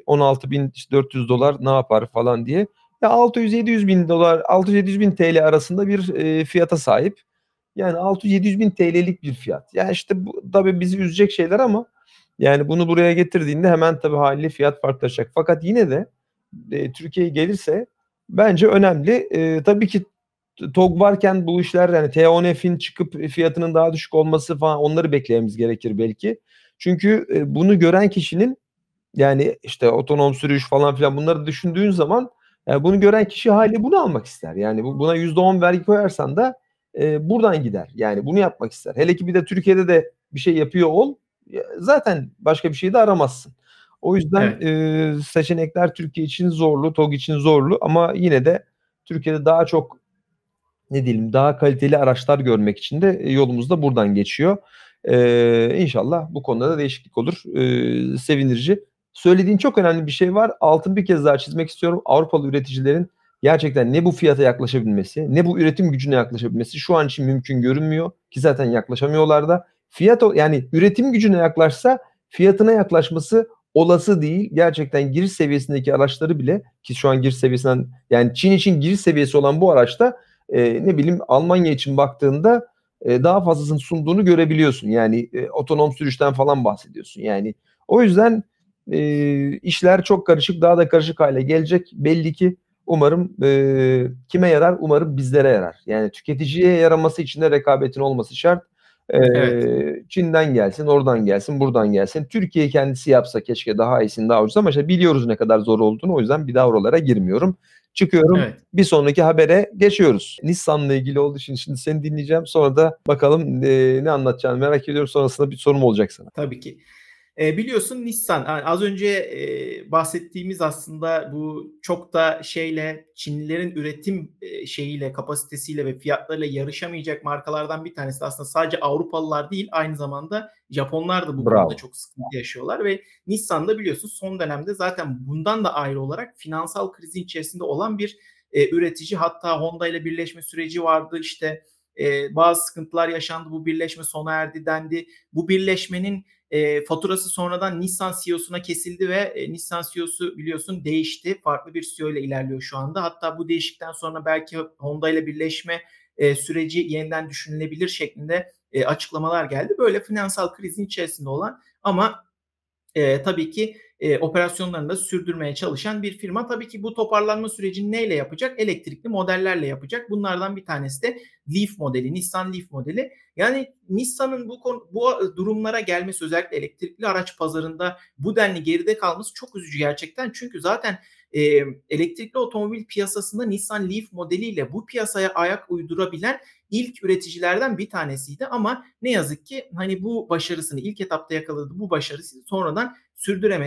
$16.400 ne yapar falan diye. Ya 600-700 bin dolar, 600-700 bin TL arasında bir fiyata sahip. Yani 600-700 bin TL'lik bir fiyat. Yani işte bu tabii bizi üzecek şeyler ama yani bunu buraya getirdiğinde hemen tabii haliyle fiyat farklılaşacak. Fakat yine de Türkiye'ye gelirse bence önemli. Tabii ki TOG varken bu işler yani T10F'in çıkıp fiyatının daha düşük olması falan onları beklememiz gerekir belki. Çünkü bunu gören kişinin yani işte otonom sürüş falan filan bunları düşündüğün zaman yani bunu gören kişi haliyle bunu almak ister. Yani buna %10 vergi koyarsan da buradan gider. Yani bunu yapmak ister. Hele ki bir de Türkiye'de de bir şey yapıyor ol zaten başka bir şey de aramazsın. O yüzden Evet. seçenekler Türkiye için zorlu, TOG için zorlu ama yine de Türkiye'de daha çok ne diyelim daha kaliteli araçlar görmek için de yolumuz da buradan geçiyor. İnşallah bu konuda da değişiklik olur. Sevindirici. Söylediğin çok önemli bir şey var. Altını bir kez daha çizmek istiyorum. Avrupalı üreticilerin gerçekten ne bu fiyata yaklaşabilmesi, ne bu üretim gücüne yaklaşabilmesi şu an için mümkün görünmüyor ki zaten yaklaşamıyorlar da. Yani üretim gücüne yaklaşsa fiyatına yaklaşması olası değil. Gerçekten giriş seviyesindeki araçları bile ki şu an giriş seviyesinden yani Çin için giriş seviyesi olan bu araçta ne bileyim Almanya için baktığında daha fazlasını sunduğunu görebiliyorsun. Yani otonom sürüşten falan bahsediyorsun. Yani o yüzden işler çok karışık, daha da karışık hale gelecek. Belli ki umarım kime yarar? Umarım bizlere yarar. Yani tüketiciye yaraması için de rekabetin olması şart. Evet. Çin'den gelsin, oradan gelsin, buradan gelsin. Türkiye kendisi yapsa keşke daha iyisini daha ucuz ama işte biliyoruz ne kadar zor olduğunu. O yüzden bir daha oralara girmiyorum. Çıkıyorum. Evet. Bir sonraki habere geçiyoruz. Nissan'la ilgili olduğu için şimdi seni dinleyeceğim. Sonra da bakalım ne anlatacağını merak ediyorum. Sonrasında bir sorum olacak sana. Tabii ki. Biliyorsun Nissan az önce bahsettiğimiz aslında bu çok da Çinlilerin üretim şeyiyle, kapasitesiyle ve fiyatlarıyla yarışamayacak markalardan bir tanesi. Aslında sadece Avrupalılar değil, aynı zamanda Japonlar da bu konuda Bravo. çok sıkıntı yaşıyorlar ve Nissan da biliyorsun son dönemde zaten bundan da ayrı olarak finansal krizin içerisinde olan bir üretici. Hatta Honda ile birleşme süreci vardı. İşte bazı sıkıntılar yaşandı. Bu birleşme sona erdi dendi. Bu birleşmenin faturası sonradan Nissan CEO'suna kesildi ve Nissan CEO'su biliyorsun değişti. Farklı bir CEO ile ilerliyor şu anda. Hatta bu değişikten sonra belki Honda ile birleşme süreci yeniden düşünülebilir şeklinde açıklamalar geldi. Böyle finansal krizin içerisinde olan ama tabii ki operasyonlarını da sürdürmeye çalışan bir firma. Tabii ki bu toparlanma sürecini neyle yapacak? Elektrikli modellerle yapacak. Bunlardan bir tanesi de Leaf modeli, Nissan Leaf modeli. Yani Nissan'ın bu durumlara gelmesi, özellikle elektrikli araç pazarında bu denli geride kalması çok üzücü gerçekten. Çünkü zaten elektrikli otomobil piyasasında Nissan Leaf modeliyle bu piyasaya ayak uydurabilen ilk üreticilerden bir tanesiydi ama ne yazık ki hani bu başarısını ilk etapta yakaladı, bu başarısını sonradan sürdüremedi.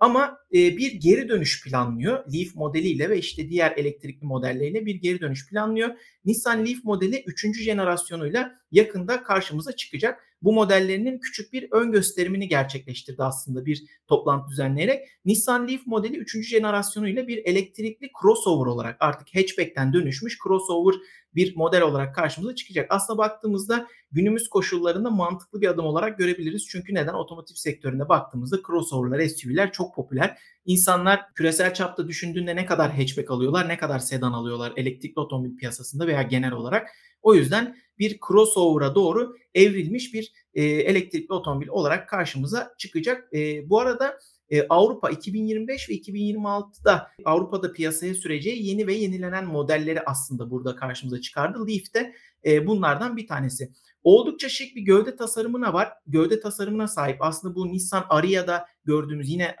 Ama bir geri dönüş planlıyor Leaf modeliyle ve işte diğer elektrikli modelleriyle bir geri dönüş planlıyor. Nissan Leaf modeli 3. jenerasyonuyla yakında karşımıza çıkacak. Bu modellerinin küçük bir ön gösterimini gerçekleştirdi aslında bir toplantı düzenleyerek. Nissan Leaf modeli 3. jenerasyonuyla bir elektrikli crossover olarak artık hatchback'ten dönüşmüş crossover bir model olarak karşımıza çıkacak. Aslında baktığımızda günümüz koşullarında mantıklı bir adım olarak görebiliriz. Çünkü neden? Otomotiv sektöründe baktığımızda crossover'lar, SUV'ler çok popüler. İnsanlar küresel çapta düşündüğünde ne kadar hatchback alıyorlar, ne kadar sedan alıyorlar elektrikli otomobil piyasasında veya genel olarak. O yüzden bir crossover'a doğru evrilmiş bir elektrikli otomobil olarak karşımıza çıkacak. Bu arada Avrupa 2025 ve 2026'da Avrupa'da piyasaya süreceği yeni ve yenilenen modelleri aslında burada karşımıza çıkardı. Leaf de bunlardan bir tanesi. Oldukça şık bir gövde tasarımına var. Gövde tasarımına sahip. Aslında bu Nissan Aria'da gördüğümüz yine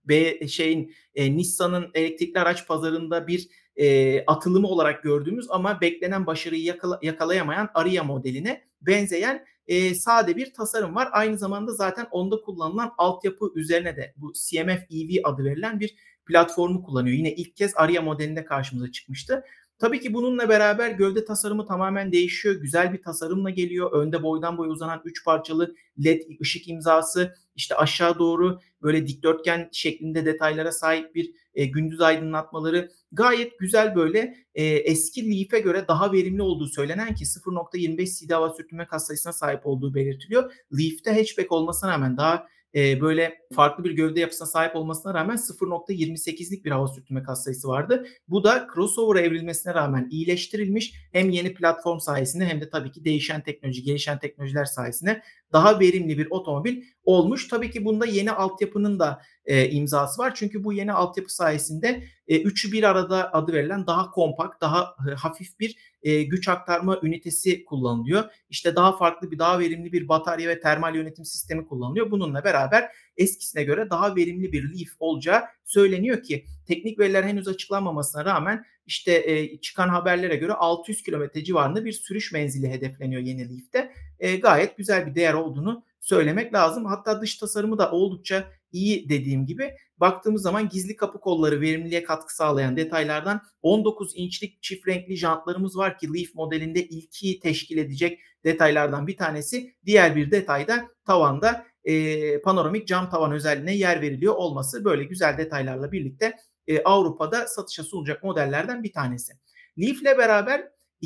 Nissan'ın elektrikli araç pazarında bir atılımı olarak gördüğümüz ama beklenen başarıyı yakalayamayan Aria modeline benzeyen sade bir tasarım var. Aynı zamanda zaten onda kullanılan altyapı üzerine de bu CMF EV adı verilen bir platformu kullanıyor. Yine ilk kez Aria modelinde karşımıza çıkmıştı. Tabii ki bununla beraber gövde tasarımı tamamen değişiyor. Güzel bir tasarımla geliyor. Önde boydan boya uzanan 3 parçalı LED ışık imzası, işte aşağı doğru böyle dikdörtgen şeklinde detaylara sahip bir gündüz aydınlatmaları gayet güzel böyle eski Leaf'e göre daha verimli olduğu söylenen ki 0.25 cc hava sürtünme katsayısına sahip olduğu belirtiliyor. Leaf'te hatchback olmasına rağmen daha böyle farklı bir gövde yapısına sahip olmasına rağmen 0.28'lik bir hava sürtünme katsayısı vardı. Bu da crossover'a evrilmesine rağmen iyileştirilmiş. Hem yeni platform sayesinde hem de tabii ki değişen teknoloji, gelişen teknolojiler sayesinde daha verimli bir otomobil olmuş. Tabii ki bunda yeni altyapının da imzası var. Çünkü bu yeni altyapı sayesinde üçü bir arada adı verilen daha kompakt, daha hafif bir güç aktarma ünitesi kullanılıyor. İşte daha farklı bir, daha verimli bir batarya ve termal yönetim sistemi kullanılıyor. Bununla beraber eskisine göre daha verimli bir Leaf olacağı söyleniyor ki teknik veriler henüz açıklanmamasına rağmen işte çıkan haberlere göre 600 kilometre civarında bir sürüş menzili hedefleniyor yeni Leaf'te. Gayet güzel bir değer olduğunu söylemek lazım. Hatta dış tasarımı da oldukça iyi dediğim gibi. Baktığımız zaman gizli kapı kolları verimliliğe katkı sağlayan detaylardan 19 inçlik çift renkli jantlarımız var ki Leaf modelinde ilki teşkil edecek detaylardan bir tanesi. Diğer bir detay da tavanda panoramik cam tavan özelliğine yer veriliyor olması böyle güzel detaylarla birlikte Avrupa'da satışa sunulacak modellerden bir tanesi. Leaf ile beraber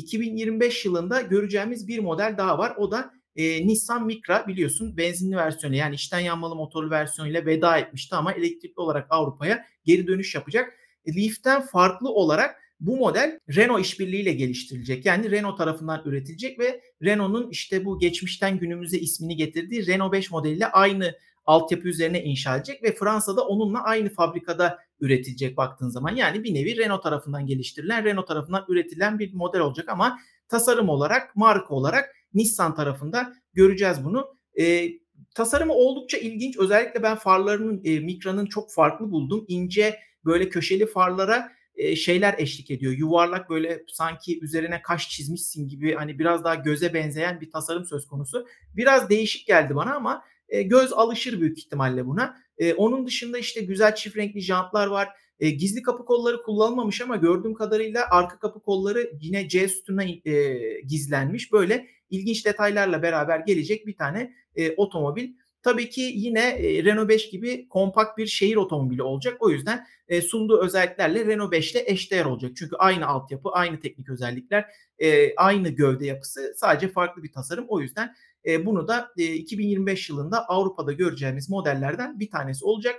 2025 yılında göreceğimiz bir model daha var. O da Nissan Micra biliyorsun benzinli versiyonu yani içten yanmalı motorlu versiyonuyla veda etmişti ama elektrikli olarak Avrupa'ya geri dönüş yapacak. Leaf'ten farklı olarak bu model Renault işbirliğiyle geliştirilecek. Yani Renault tarafından üretilecek ve Renault'un işte bu geçmişten günümüze ismini getirdiği Renault 5 modeliyle aynı altyapı üzerine inşa edecek ve Fransa'da onunla aynı fabrikada üretilecek baktığın zaman. Yani bir nevi Renault tarafından geliştirilen, Renault tarafından üretilen bir model olacak ama tasarım olarak, marka olarak Nissan tarafında göreceğiz bunu. Tasarımı oldukça ilginç. Özellikle ben farlarının Micra'nın çok farklı buldum. İnce böyle köşeli farlara şeyler eşlik ediyor. Yuvarlak böyle sanki üzerine kaş çizmişsin gibi hani biraz daha göze benzeyen bir tasarım söz konusu. Biraz değişik geldi bana ama göz alışır büyük ihtimalle buna. Onun dışında işte güzel çift renkli jantlar var. Gizli kapı kolları kullanılmamış ama gördüğüm kadarıyla arka kapı kolları yine C sütununa gizlenmiş. Böyle ilginç detaylarla beraber gelecek bir tane otomobil. Tabii ki yine Renault 5 gibi kompakt bir şehir otomobili olacak. O yüzden sunduğu özelliklerle Renault 5 ile eşdeğer olacak. Çünkü aynı altyapı, aynı teknik özellikler, aynı gövde yapısı sadece farklı bir tasarım. O yüzden bunu da 2025 yılında Avrupa'da göreceğimiz modellerden bir tanesi olacak.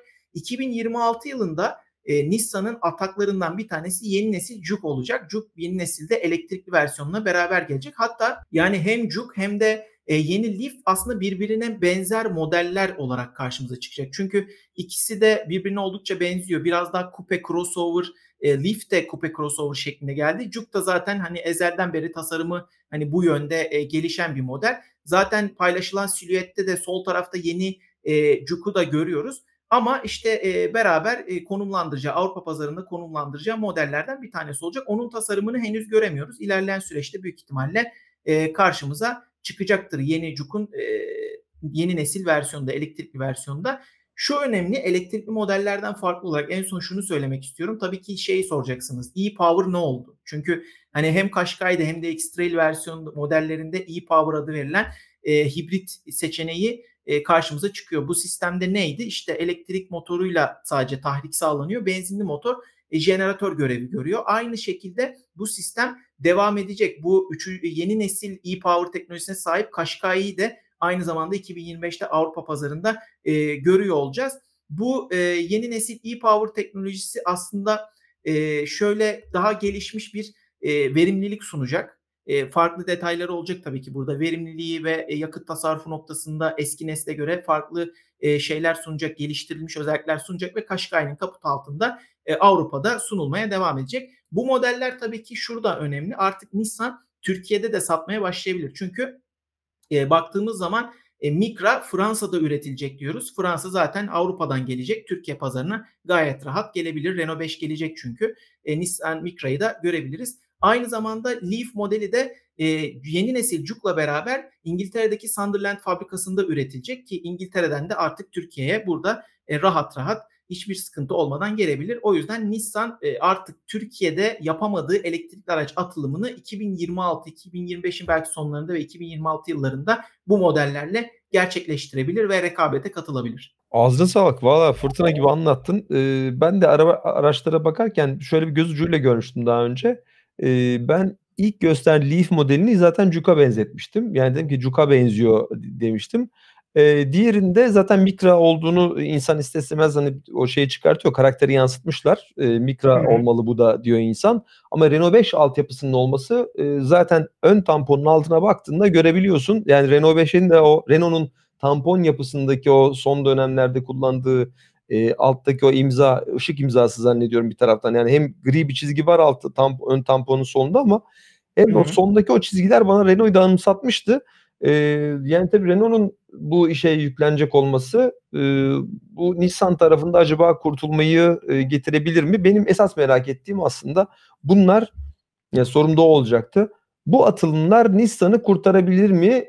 2026 yılında Nissan'ın ataklarından bir tanesi yeni nesil Juke olacak. Juke yeni nesilde elektrikli versiyonuna beraber gelecek. Hatta yani hem Juke hem de yeni Leaf aslında birbirine benzer modeller olarak karşımıza çıkacak. Çünkü ikisi de birbirine oldukça benziyor. Biraz daha coupe crossover, Leaf de coupe crossover şeklinde geldi. Juke da zaten hani ezelden beri tasarımı hani bu yönde gelişen bir model. Zaten paylaşılan silüette de sol tarafta yeni Juke'u da görüyoruz. Ama işte beraber konumlandıracağı, Avrupa pazarında konumlandıracağı modellerden bir tanesi olacak. Onun tasarımını henüz göremiyoruz. İlerleyen süreçte büyük ihtimalle karşımıza çıkacaktır. Yeni Juke'un yeni nesil versiyonda, elektrikli versiyonda. Şu önemli, elektrikli modellerden farklı olarak en son şunu söylemek istiyorum. Tabii ki şeyi soracaksınız. E-Power ne oldu? Çünkü hani hem Qashqai'de hem de X-Trail versiyon modellerinde E-Power adı verilen hibrit seçeneği karşımıza çıkıyor. Bu sistemde neydi? İşte elektrik motoruyla sadece tahrik sağlanıyor. Benzinli motor jeneratör görevi görüyor. Aynı şekilde bu sistem devam edecek. Bu yeni nesil e-Power teknolojisine sahip Qashqai'yi de aynı zamanda 2025'te Avrupa pazarında görüyor olacağız. Bu yeni nesil e-Power teknolojisi aslında şöyle daha gelişmiş bir verimlilik sunacak. Farklı detayları olacak tabii ki burada. Verimliliği ve yakıt tasarrufu noktasında eski nesle göre farklı şeyler sunacak, geliştirilmiş özellikler sunacak ve Qashqai'nin kaput altında Avrupa'da sunulmaya devam edecek. Bu modeller tabii ki şurada önemli. Artık Nissan Türkiye'de de satmaya başlayabilir. Çünkü baktığımız zaman Micra Fransa'da üretilecek diyoruz. Fransa zaten Avrupa'dan gelecek. Türkiye pazarına gayet rahat gelebilir. Renault 5 gelecek çünkü. Nissan Micra'yı da görebiliriz. Aynı zamanda Leaf modeli de yeni nesil Juke'la beraber İngiltere'deki Sunderland fabrikasında üretilecek ki İngiltere'den de artık Türkiye'ye burada rahat rahat hiçbir sıkıntı olmadan gelebilir. O yüzden Nissan artık Türkiye'de yapamadığı elektrikli araç atılımını 2026, 2025'in belki sonlarında ve 2026 yıllarında bu modellerle gerçekleştirebilir ve rekabete katılabilir. Ağzına sağlık. Valla fırtına gibi anlattın. Ben de araçlara bakarken şöyle bir göz ucuyla görmüştüm daha önce. Ben ilk gösteren Leaf modelini zaten Juke'a benzetmiştim. Yani dedim ki Juke'a benziyor demiştim. Diğerinde zaten Micra olduğunu insan ister istemez hani o şeyi çıkartıyor. Karakteri yansıtmışlar. Micra olmalı bu da diyor insan. Ama Renault 5 altyapısının olması zaten ön tamponun altına baktığında görebiliyorsun. Yani Renault 5'in de o Renault'un tampon yapısındaki o son dönemlerde kullandığı alttaki o imza, ışık imzası zannediyorum bir taraftan. Yani hem gri bir çizgi var ön tamponun sonunda ama hem o sondaki o çizgiler bana Renault'u da anımsatmıştı. Yani tabii Renault'un bu işe yüklenecek olması bu Nissan tarafında acaba kurtulmayı getirebilir mi? Benim esas merak ettiğim aslında bunlar, yani sorum da o olacaktı. Bu atılımlar Nissan'ı kurtarabilir mi?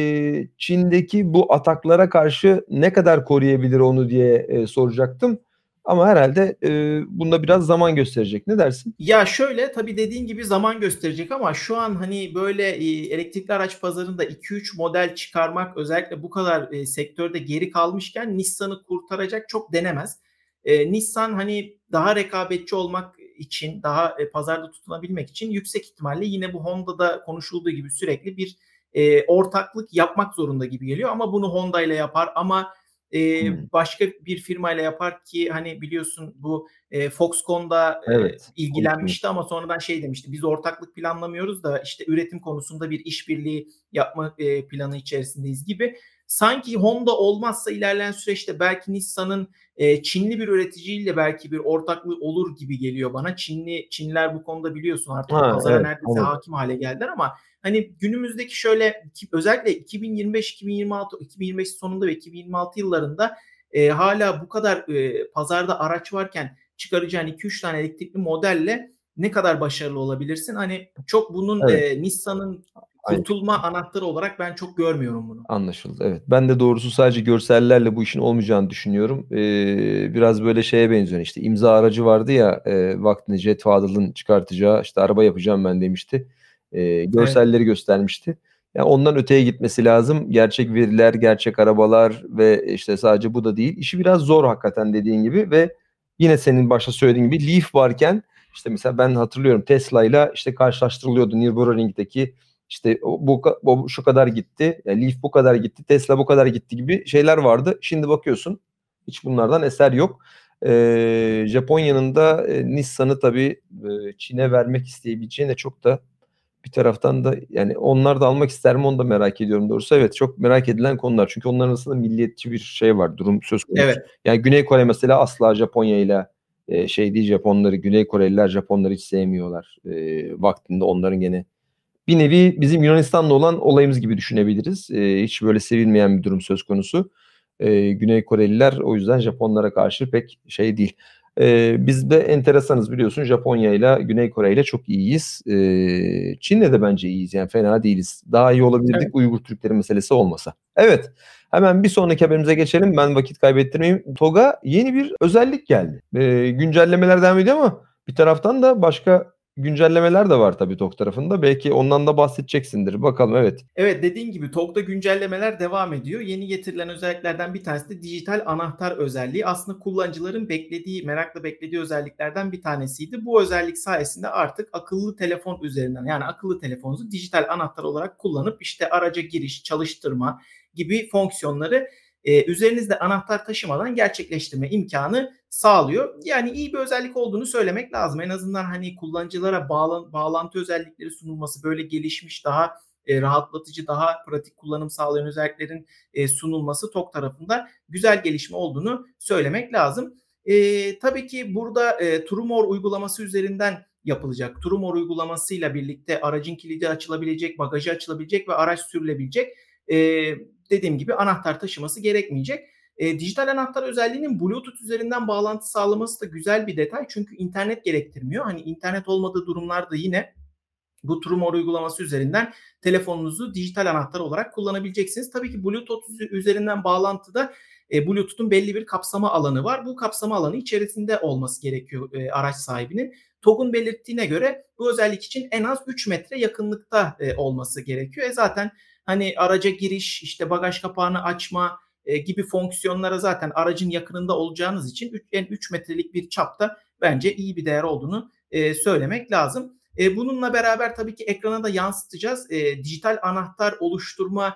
Çin'deki bu ataklara karşı ne kadar koruyabilir onu diye soracaktım. Ama herhalde bunda biraz zaman gösterecek. Ne dersin? Ya şöyle tabii dediğin gibi zaman gösterecek ama şu an hani böyle elektrikli araç pazarında 2-3 model çıkarmak özellikle bu kadar sektörde geri kalmışken Nissan'ı kurtaracak çok denemez. Nissan hani daha rekabetçi olmak için, daha pazarda tutunabilmek için yüksek ihtimalle yine bu Honda'da konuşulduğu gibi sürekli bir ortaklık yapmak zorunda gibi geliyor. Ama bunu Honda ile yapar ama başka bir firmayla yapar ki hani biliyorsun bu Foxconn'da Evet. ilgilenmişti ama sonradan şey demişti. Biz ortaklık planlamıyoruz da işte üretim konusunda bir işbirliği yapma planı içerisindeyiz gibi. Sanki Honda olmazsa ilerleyen süreçte belki Nissan'ın Çinli bir üreticiyle belki bir ortaklığı olur gibi geliyor bana. Çinliler bu konuda biliyorsun artık Ha, pazara evet, neredeyse anladım. hakim hale geldiler ama hani günümüzdeki şöyle özellikle 2025, 2026, 2025 sonunda ve 2026 yıllarında hala bu kadar pazarda araç varken çıkaracağın 2-3 tane elektrikli modelle ne kadar başarılı olabilirsin? Hani çok bunun Evet. Nissan'ın Aynı kurtulma fikir. anahtarı olarak ben çok görmüyorum bunu. Anlaşıldı. Evet. Ben de doğrusu sadece görsellerle bu işin olmayacağını düşünüyorum. Biraz böyle şeye benziyor işte. İmza aracı vardı ya vaktinde Jet Fadıl'ın çıkartacağı işte araba yapacağım ben demişti. Evet. Görselleri göstermişti. Yani ondan öteye gitmesi lazım. Gerçek veriler, gerçek arabalar ve işte sadece bu da değil. İşi biraz zor hakikaten dediğin gibi ve yine senin başta söylediğin gibi Leaf varken işte mesela ben hatırlıyorum Tesla'yla işte karşılaştırılıyordu Nürburgring'deki işte bu şu kadar gitti. Yani Leaf bu kadar gitti. Tesla bu kadar gitti gibi şeyler vardı. Şimdi bakıyorsun hiç bunlardan eser yok. Japonya'nın da Nissan'ı tabii Çin'e vermek isteyebileceğine çok da bir taraftan da yani onlar da almak ister mi onu da merak ediyorum doğrusu. Evet çok merak edilen konular. Çünkü onların arasında milliyetçi bir şey var. Durum söz konusu. Evet. Yani Güney Kore mesela asla Japonya ile şey değil Japonları, Güney Koreliler Japonları hiç sevmiyorlar. Vaktinde onların gene bir nevi bizim Yunanistan'la olan olayımız gibi düşünebiliriz. Hiç böyle sevilmeyen bir durum söz konusu. Güney Koreliler o yüzden Japonlara karşı pek şey değil. Biz de enteresanız biliyorsun Japonya ile Güney Kore ile çok iyiyiz. Çin'le de bence iyiyiz yani fena değiliz. Daha iyi olabilirdik Evet. Uygur Türkleri meselesi olmasa. Evet Hemen bir sonraki haberimize geçelim. Ben vakit kaybettirmeyeyim. TOG'a yeni bir özellik geldi. Güncellemeler devam ediyor ama bir taraftan da başka güncellemeler de var tabii TOG tarafında. Belki ondan da bahsedeceksindir. Bakalım, evet. Evet, dediğin gibi TOG'da güncellemeler devam ediyor. Yeni getirilen özelliklerden bir tanesi de dijital anahtar özelliği. Aslında kullanıcıların merakla beklediği özelliklerden bir tanesiydi. Bu özellik sayesinde artık akıllı telefon üzerinden, yani akıllı telefonunuzu dijital anahtar olarak kullanıp işte araca giriş, çalıştırma gibi fonksiyonları üzerinizde anahtar taşımadan gerçekleştirme imkanı sağlıyor. Yani iyi bir özellik olduğunu söylemek lazım. En azından hani kullanıcılara bağlantı özellikleri sunulması, böyle gelişmiş, daha rahatlatıcı, daha pratik kullanım sağlayan özelliklerin sunulması TOG tarafında güzel gelişme olduğunu söylemek lazım. Tabii ki burada TrueMore uygulaması üzerinden yapılacak. TrueMore uygulamasıyla birlikte aracın kilidi açılabilecek, bagajı açılabilecek ve araç sürülebilecek. Dediğim gibi anahtar taşıması gerekmeyecek. Dijital anahtar özelliğinin Bluetooth üzerinden bağlantı sağlaması da güzel bir detay. Çünkü internet gerektirmiyor. Hani internet olmadığı durumlarda yine bu TrueMore uygulaması üzerinden telefonunuzu dijital anahtar olarak kullanabileceksiniz. Tabii ki Bluetooth üzerinden bağlantıda Bluetooth'un belli bir kapsama alanı var. Bu kapsama alanı içerisinde olması gerekiyor araç sahibinin. TOG'un belirttiğine göre bu özellik için en az 3 metre yakınlıkta olması gerekiyor. Zaten hani araca giriş, işte bagaj kapağını açma gibi fonksiyonlara zaten aracın yakınında olacağınız için 3 metrelik bir çapta bence iyi bir değer olduğunu söylemek lazım. Bununla beraber tabii ki ekrana da yansıtacağız. Dijital anahtar oluşturma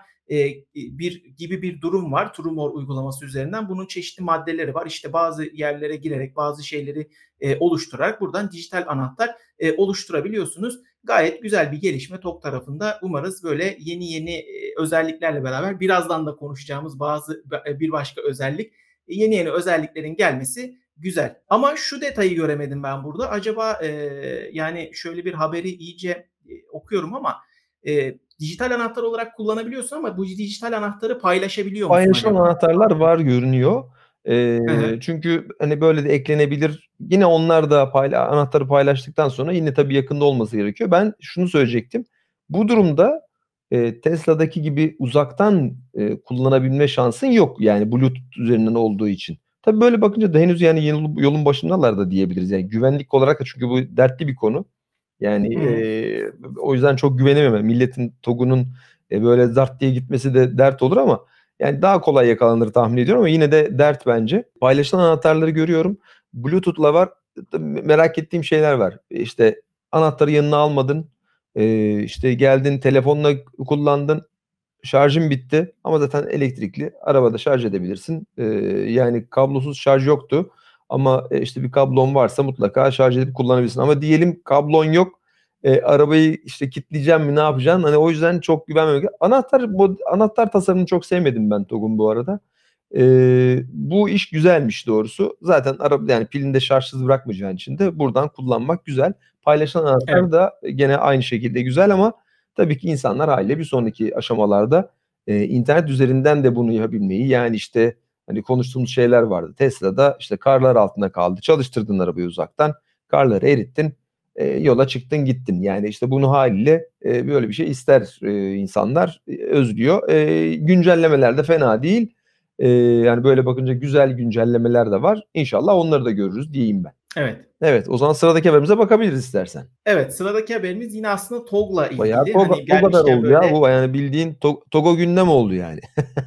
gibi bir durum var TrueMore uygulaması üzerinden. Bunun çeşitli maddeleri var. İşte bazı yerlere girerek bazı şeyleri oluşturarak buradan dijital anahtar oluşturabiliyorsunuz. Gayet güzel bir gelişme TOG tarafında. Umarız böyle yeni özelliklerle beraber birazdan da konuşacağımız bir başka özellik, yeni özelliklerin gelmesi güzel. Ama şu detayı göremedim ben burada. Acaba yani şöyle bir haberi iyice okuyorum ama dijital anahtar olarak kullanabiliyorsun ama bu dijital anahtarı paylaşabiliyor musun Paylaşılan acaba? anahtarlar var görünüyor. Hı hı. Çünkü hani böyle de eklenebilir. Yine onlar da anahtarı paylaştıktan sonra yine tabii yakında olması gerekiyor. Ben şunu söyleyecektim. Bu durumda Tesla'daki gibi uzaktan kullanabilme şansın yok. Yani Bluetooth üzerinden olduğu için. Tabii böyle bakınca da henüz yani yolun başındalar da diyebiliriz. Yani güvenlik olarak da, çünkü bu dertli bir konu. Yani Hı hı. o yüzden çok güvenemiyorum. Milletin TOG'unun böyle zart diye gitmesi de dert olur ama yani daha kolay yakalanır tahmin ediyorum ama yine de dert bence. Paylaşılan anahtarları görüyorum. Bluetooth'la var. Merak ettiğim şeyler var. İşte anahtarı yanına almadın. İşte geldin telefonla kullandın. Şarjın bitti ama zaten elektrikli. Arabada şarj edebilirsin. Yani kablosuz şarj yoktu. Ama işte bir kablon varsa mutlaka şarj edip kullanabilirsin. Ama diyelim kablon yok. Arabayı işte kilitleyeceğim mi, ne yapacaksın? Hani o yüzden çok güvenmemek. Anahtar tasarımını çok sevmedim ben TOG'un bu arada. Bu iş güzelmiş doğrusu. Zaten araba, yani pilinde şarjsız bırakmayacağın için de buradan kullanmak güzel. Paylaşılan Evet. anahtar da gene aynı şekilde güzel ama tabii ki insanlar hâliyle bir sonraki aşamalarda internet üzerinden de bunu yapabilmeyi, yani işte hani konuştuğumuz şeyler vardı. Tesla'da işte karlar altında kaldı. Çalıştırdın arabayı uzaktan. Karları erittin. Yola çıktın gittin. Yani işte bunu haliyle böyle bir şey ister insanlar, özlüyor. Güncellemeler de fena değil. Yani böyle bakınca güzel güncellemeler de var. İnşallah onları da görürüz diyeyim ben. Evet. Evet, o zaman sıradaki haberimize bakabiliriz istersen. Evet, sıradaki haberimiz yine aslında TOG'la Bayağı ilgili. Hani o kadar gelmişken oldu ya. böyle Bu yani bildiğin Togo gündem oldu yani.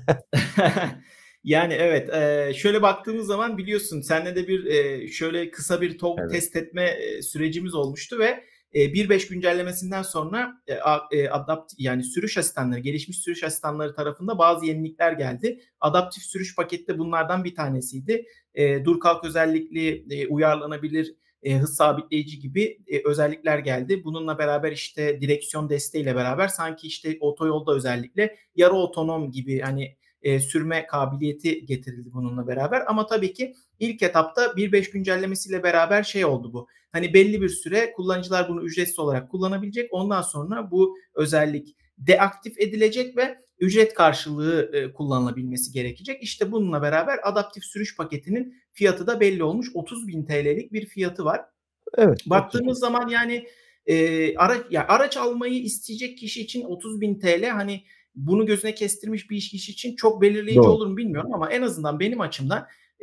yani evet, şöyle baktığımız zaman biliyorsun seninle de şöyle kısa bir TOG Evet. test etme sürecimiz olmuştu ve 1.5 güncellemesinden sonra yani sürüş asistanları, gelişmiş sürüş asistanları tarafında bazı yenilikler geldi. Adaptif sürüş paketi de bunlardan bir tanesiydi. Dur kalk özellikli, uyarlanabilir hız sabitleyici gibi özellikler geldi. Bununla beraber işte direksiyon desteğiyle beraber sanki işte otoyolda özellikle yarı otonom gibi hani sürme kabiliyeti getirildi bununla beraber. Ama tabii ki ilk etapta 1.5 güncellemesiyle beraber şey oldu bu. Hani belli bir süre kullanıcılar bunu ücretsiz olarak kullanabilecek. Ondan sonra bu özellik deaktif edilecek ve ücret karşılığı kullanılabilmesi gerekecek. İşte bununla beraber adaptif sürüş paketinin fiyatı da belli olmuş. 30.000 TL'lik bir fiyatı var. Evet, 30.000. Baktığımız zaman yani araç almayı isteyecek kişi için 30.000 TL hani bunu gözüne kestirmiş bir kişi için çok belirleyici Doğru. olur mu bilmiyorum ama en azından benim açımdan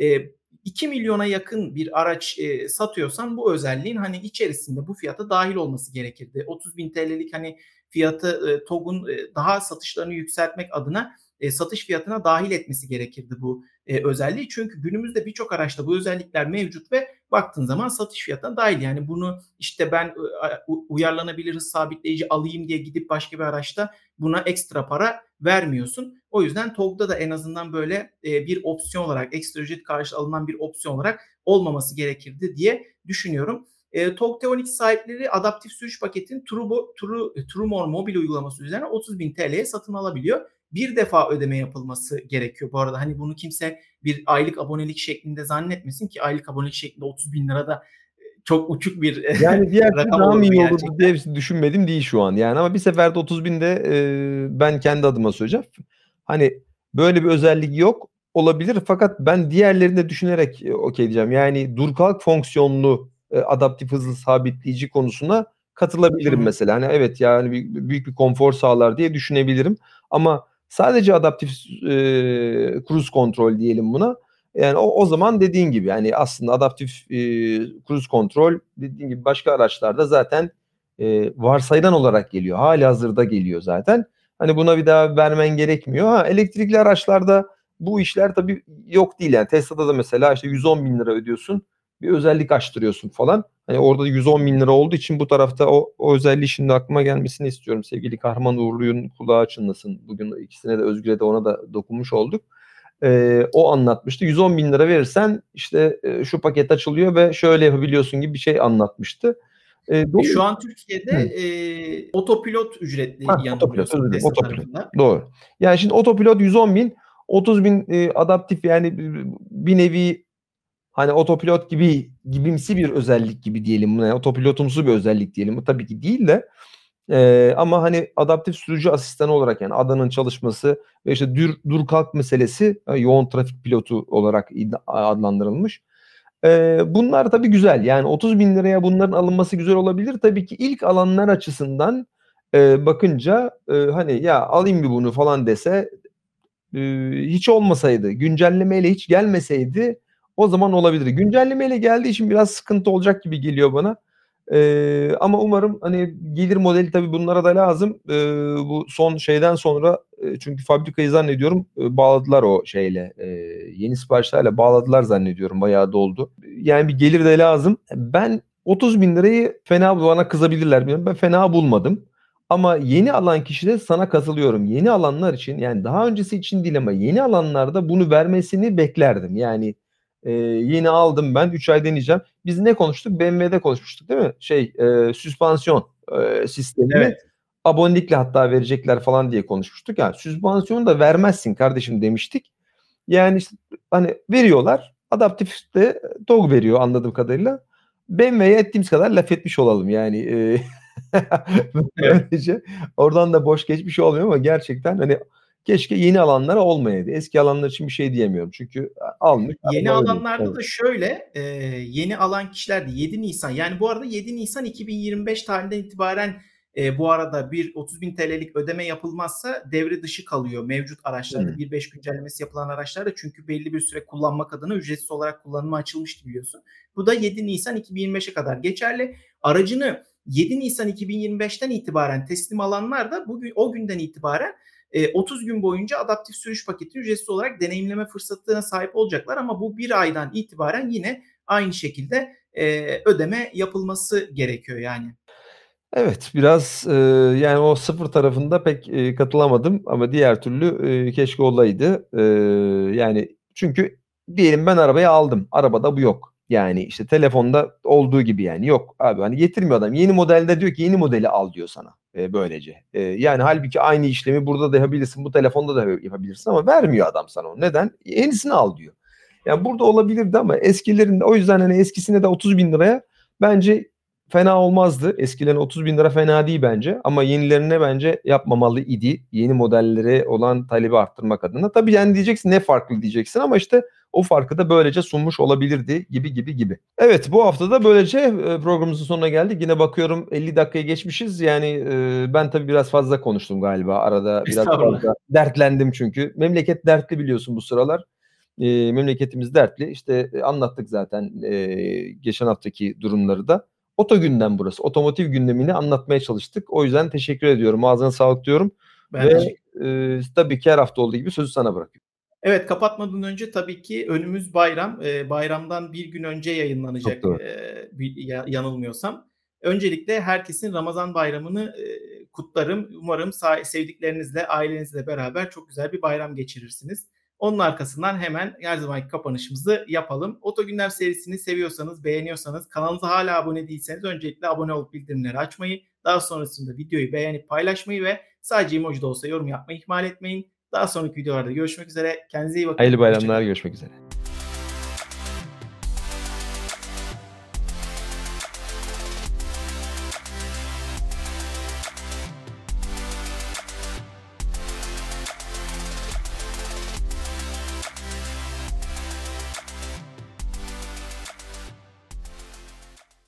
2 milyona yakın bir araç satıyorsan bu özelliğin hani içerisinde bu fiyata dahil olması gerekirdi. 30.000 TL'lik hani fiyatı TOG'un daha satışlarını yükseltmek adına satış fiyatına dahil etmesi gerekirdi bu özelliği. Çünkü günümüzde birçok araçta bu özellikler mevcut ve baktığın zaman satış fiyatına dahil. Yani bunu işte ben uyarlanabilir hız sabitleyici alayım diye gidip başka bir araçta buna ekstra para vermiyorsun. O yüzden TOG'da da en azından böyle bir opsiyon olarak, ekstra ücret karşılığı alınan bir opsiyon olarak olmaması gerekirdi diye düşünüyorum. TOG T12 sahipleri adaptif sürüş paketinin TrueMore mobil uygulaması üzerine 30.000 TL'ye satın alabiliyor. Bir defa ödeme yapılması gerekiyor bu arada. Hani bunu kimse bir aylık abonelik şeklinde zannetmesin ki aylık abonelik şeklinde 30.000 lira da çok uçuk bir Yani diğer türlü rakam daha mı olurdu iyi olurdu gerçekten. diye düşünmedim değil şu an. Yani ama bir seferde 30.000 de ben kendi adıma söyleyeceğim. Hani böyle bir özellik yok. Olabilir fakat ben diğerlerini de düşünerek okey diyeceğim. Yani dur kalk fonksiyonlu adaptif hızlı sabitleyici konusuna Hı katılabilirim hı. mesela. Hani evet yani büyük bir konfor sağlar diye düşünebilirim. Ama sadece adaptif cruise kontrol diyelim buna. Yani o zaman dediğin gibi yani aslında adaptif cruise kontrol dediğin gibi başka araçlarda zaten varsayılan olarak geliyor. Halihazırda geliyor zaten. Hani buna bir daha vermen gerekmiyor. Ha, elektrikli araçlarda bu işler tabii yok değil. Yani Tesla'da da mesela işte 110 bin lira ödüyorsun. Bir özellik açtırıyorsun falan. Hani orada 110 bin lira olduğu için bu tarafta o özelliği şimdi aklıma gelmesini istiyorum. Sevgili Kahraman Uğurlu'nun kulağı çınlasın. Bugün ikisine de Özgür'e de ona da dokunmuş olduk. O anlatmıştı. 110 bin lira verirsen işte şu paket açılıyor ve şöyle yapabiliyorsun gibi bir şey anlatmıştı. Şu Dolayısıyla an Türkiye'de otopilot ücretli otopilot özür yanılmıyorsam dilerim Tesla otopilot. tarafında. Doğru. Yani şimdi otopilot 110 bin 30 bin adaptif yani bir nevi hani otopilot gibimsi bir özellik gibi diyelim buna. Yani otopilotumsu bir özellik diyelim. Bu tabii ki değil de ama hani adaptif sürücü asistanı olarak yani adanın çalışması ve işte dur kalk meselesi yoğun trafik pilotu olarak adlandırılmış. Bunlar tabii güzel. Yani 30 bin liraya bunların alınması güzel olabilir. Tabii ki ilk alanlar açısından bakınca hani ya alayım bir bunu falan dese hiç olmasaydı, güncellemeyle hiç gelmeseydi o zaman olabilir. Güncellemeyle geldiği için biraz sıkıntı olacak gibi geliyor bana. Ama umarım hani gelir modeli tabii bunlara da lazım. Bu son şeyden sonra çünkü fabrikayı zannediyorum bağladılar o şeyle. Yeni siparişlerle bağladılar zannediyorum. Bayağı doldu. Yani bir gelir de lazım. Ben 30 bin lirayı fena bana kızabilirler bilmiyorum. Ben fena bulmadım. Ama yeni alan kişi de sana katılıyorum. Yeni alanlar için yani daha öncesi için değil ama yeni alanlarda bunu vermesini beklerdim. Yani yeni aldım ben 3 ay deneyeceğim. Biz ne konuştuk? BMW'de konuşmuştuk değil mi? Süspansiyon sistemini Evet. abonelikle hatta verecekler falan diye konuşmuştuk. Yani süspansiyonu da vermezsin kardeşim demiştik. Yani işte hani veriyorlar. Adaptif de TOG veriyor anladığım kadarıyla. BMW'ye ettiğimiz kadar laf etmiş olalım. Yani Evet. böylece oradan da boş geçmiş olmuyor ama gerçekten hani keşke yeni alanlara olmayaydı. Eski alanlar için bir şey diyemiyorum. Çünkü almış Yeni araba öyle. alanlarda Evet. da şöyle, yeni alan kişiler de 7 Nisan yani bu arada 7 Nisan 2025 tarihinden itibaren bu arada bir 30.000 TL'lik ödeme yapılmazsa devre dışı kalıyor mevcut araçlarda. Hı. 1.5 güncellemesi yapılan araçlarda çünkü belli bir süre kullanmak adına ücretsiz olarak kullanıma açılmıştı biliyorsun. Bu da 7 Nisan 2025'e kadar geçerli. Aracını 7 Nisan 2025'ten itibaren teslim alanlar da bugün o günden itibaren 30 gün boyunca adaptif sürüş paketi ücretsiz olarak deneyimleme fırsatına sahip olacaklar ama bu bir aydan itibaren yine aynı şekilde ödeme yapılması gerekiyor yani. Evet, biraz yani o sıfır tarafında pek katılamadım ama diğer türlü keşke olaydı. Yani çünkü diyelim ben arabayı aldım. Arabada bu yok. Yani işte telefonda olduğu gibi yani yok abi hani getirmiyor adam. Yeni modelde diyor ki yeni modeli al diyor sana böylece. Yani halbuki aynı işlemi burada da yapabilirsin, bu telefonda da yapabilirsin ama vermiyor adam sana onu. Neden? Yenisini al diyor. Yani burada olabilirdi ama eskilerinde o yüzden hani eskisine de 30 bin liraya bence fena olmazdı. Eskilerin 30 bin lira fena değil bence. Ama yenilerine bence yapmamalı idi. Yeni modelleri olan talebi arttırmak adına. Tabii yani diyeceksin ne farklı diyeceksin ama işte O farkı da böylece sunmuş olabilirdi gibi. Evet, bu hafta da böylece programımızın sonuna geldik. Yine bakıyorum 50 dakikayı geçmişiz. Yani ben tabii biraz fazla konuştum galiba. Arada biraz Estağfurullah. fazla dertlendim çünkü. Memleket dertli biliyorsun bu sıralar. Memleketimiz dertli. İşte anlattık zaten geçen haftaki durumları da. Oto gündem burası. Otomotiv gündemini anlatmaya çalıştık. O yüzden teşekkür ediyorum. Ağzına sağlık diyorum. Ben Ve teşekkür tabii ki her hafta olduğu gibi sözü sana bırakıyorum. Evet, kapatmadan önce tabii ki önümüz bayram. Bayramdan bir gün önce Çok yayınlanacak, doğru. yanılmıyorsam. Öncelikle herkesin Ramazan bayramını, kutlarım. Umarım sevdiklerinizle, ailenizle beraber çok güzel bir bayram geçirirsiniz. Onun arkasından hemen her zamanki kapanışımızı yapalım. Oto Gündem serisini seviyorsanız, beğeniyorsanız, kanalımıza hala abone değilseniz öncelikle abone olup bildirimleri açmayı, daha sonrasında videoyu beğenip paylaşmayı ve sadece emoji de olsa yorum yapmayı ihmal etmeyin. Daha sonraki videolarda görüşmek üzere. Kendinize iyi bakın. Hayırlı Hoşça bayramlar. kalın. Görüşmek üzere.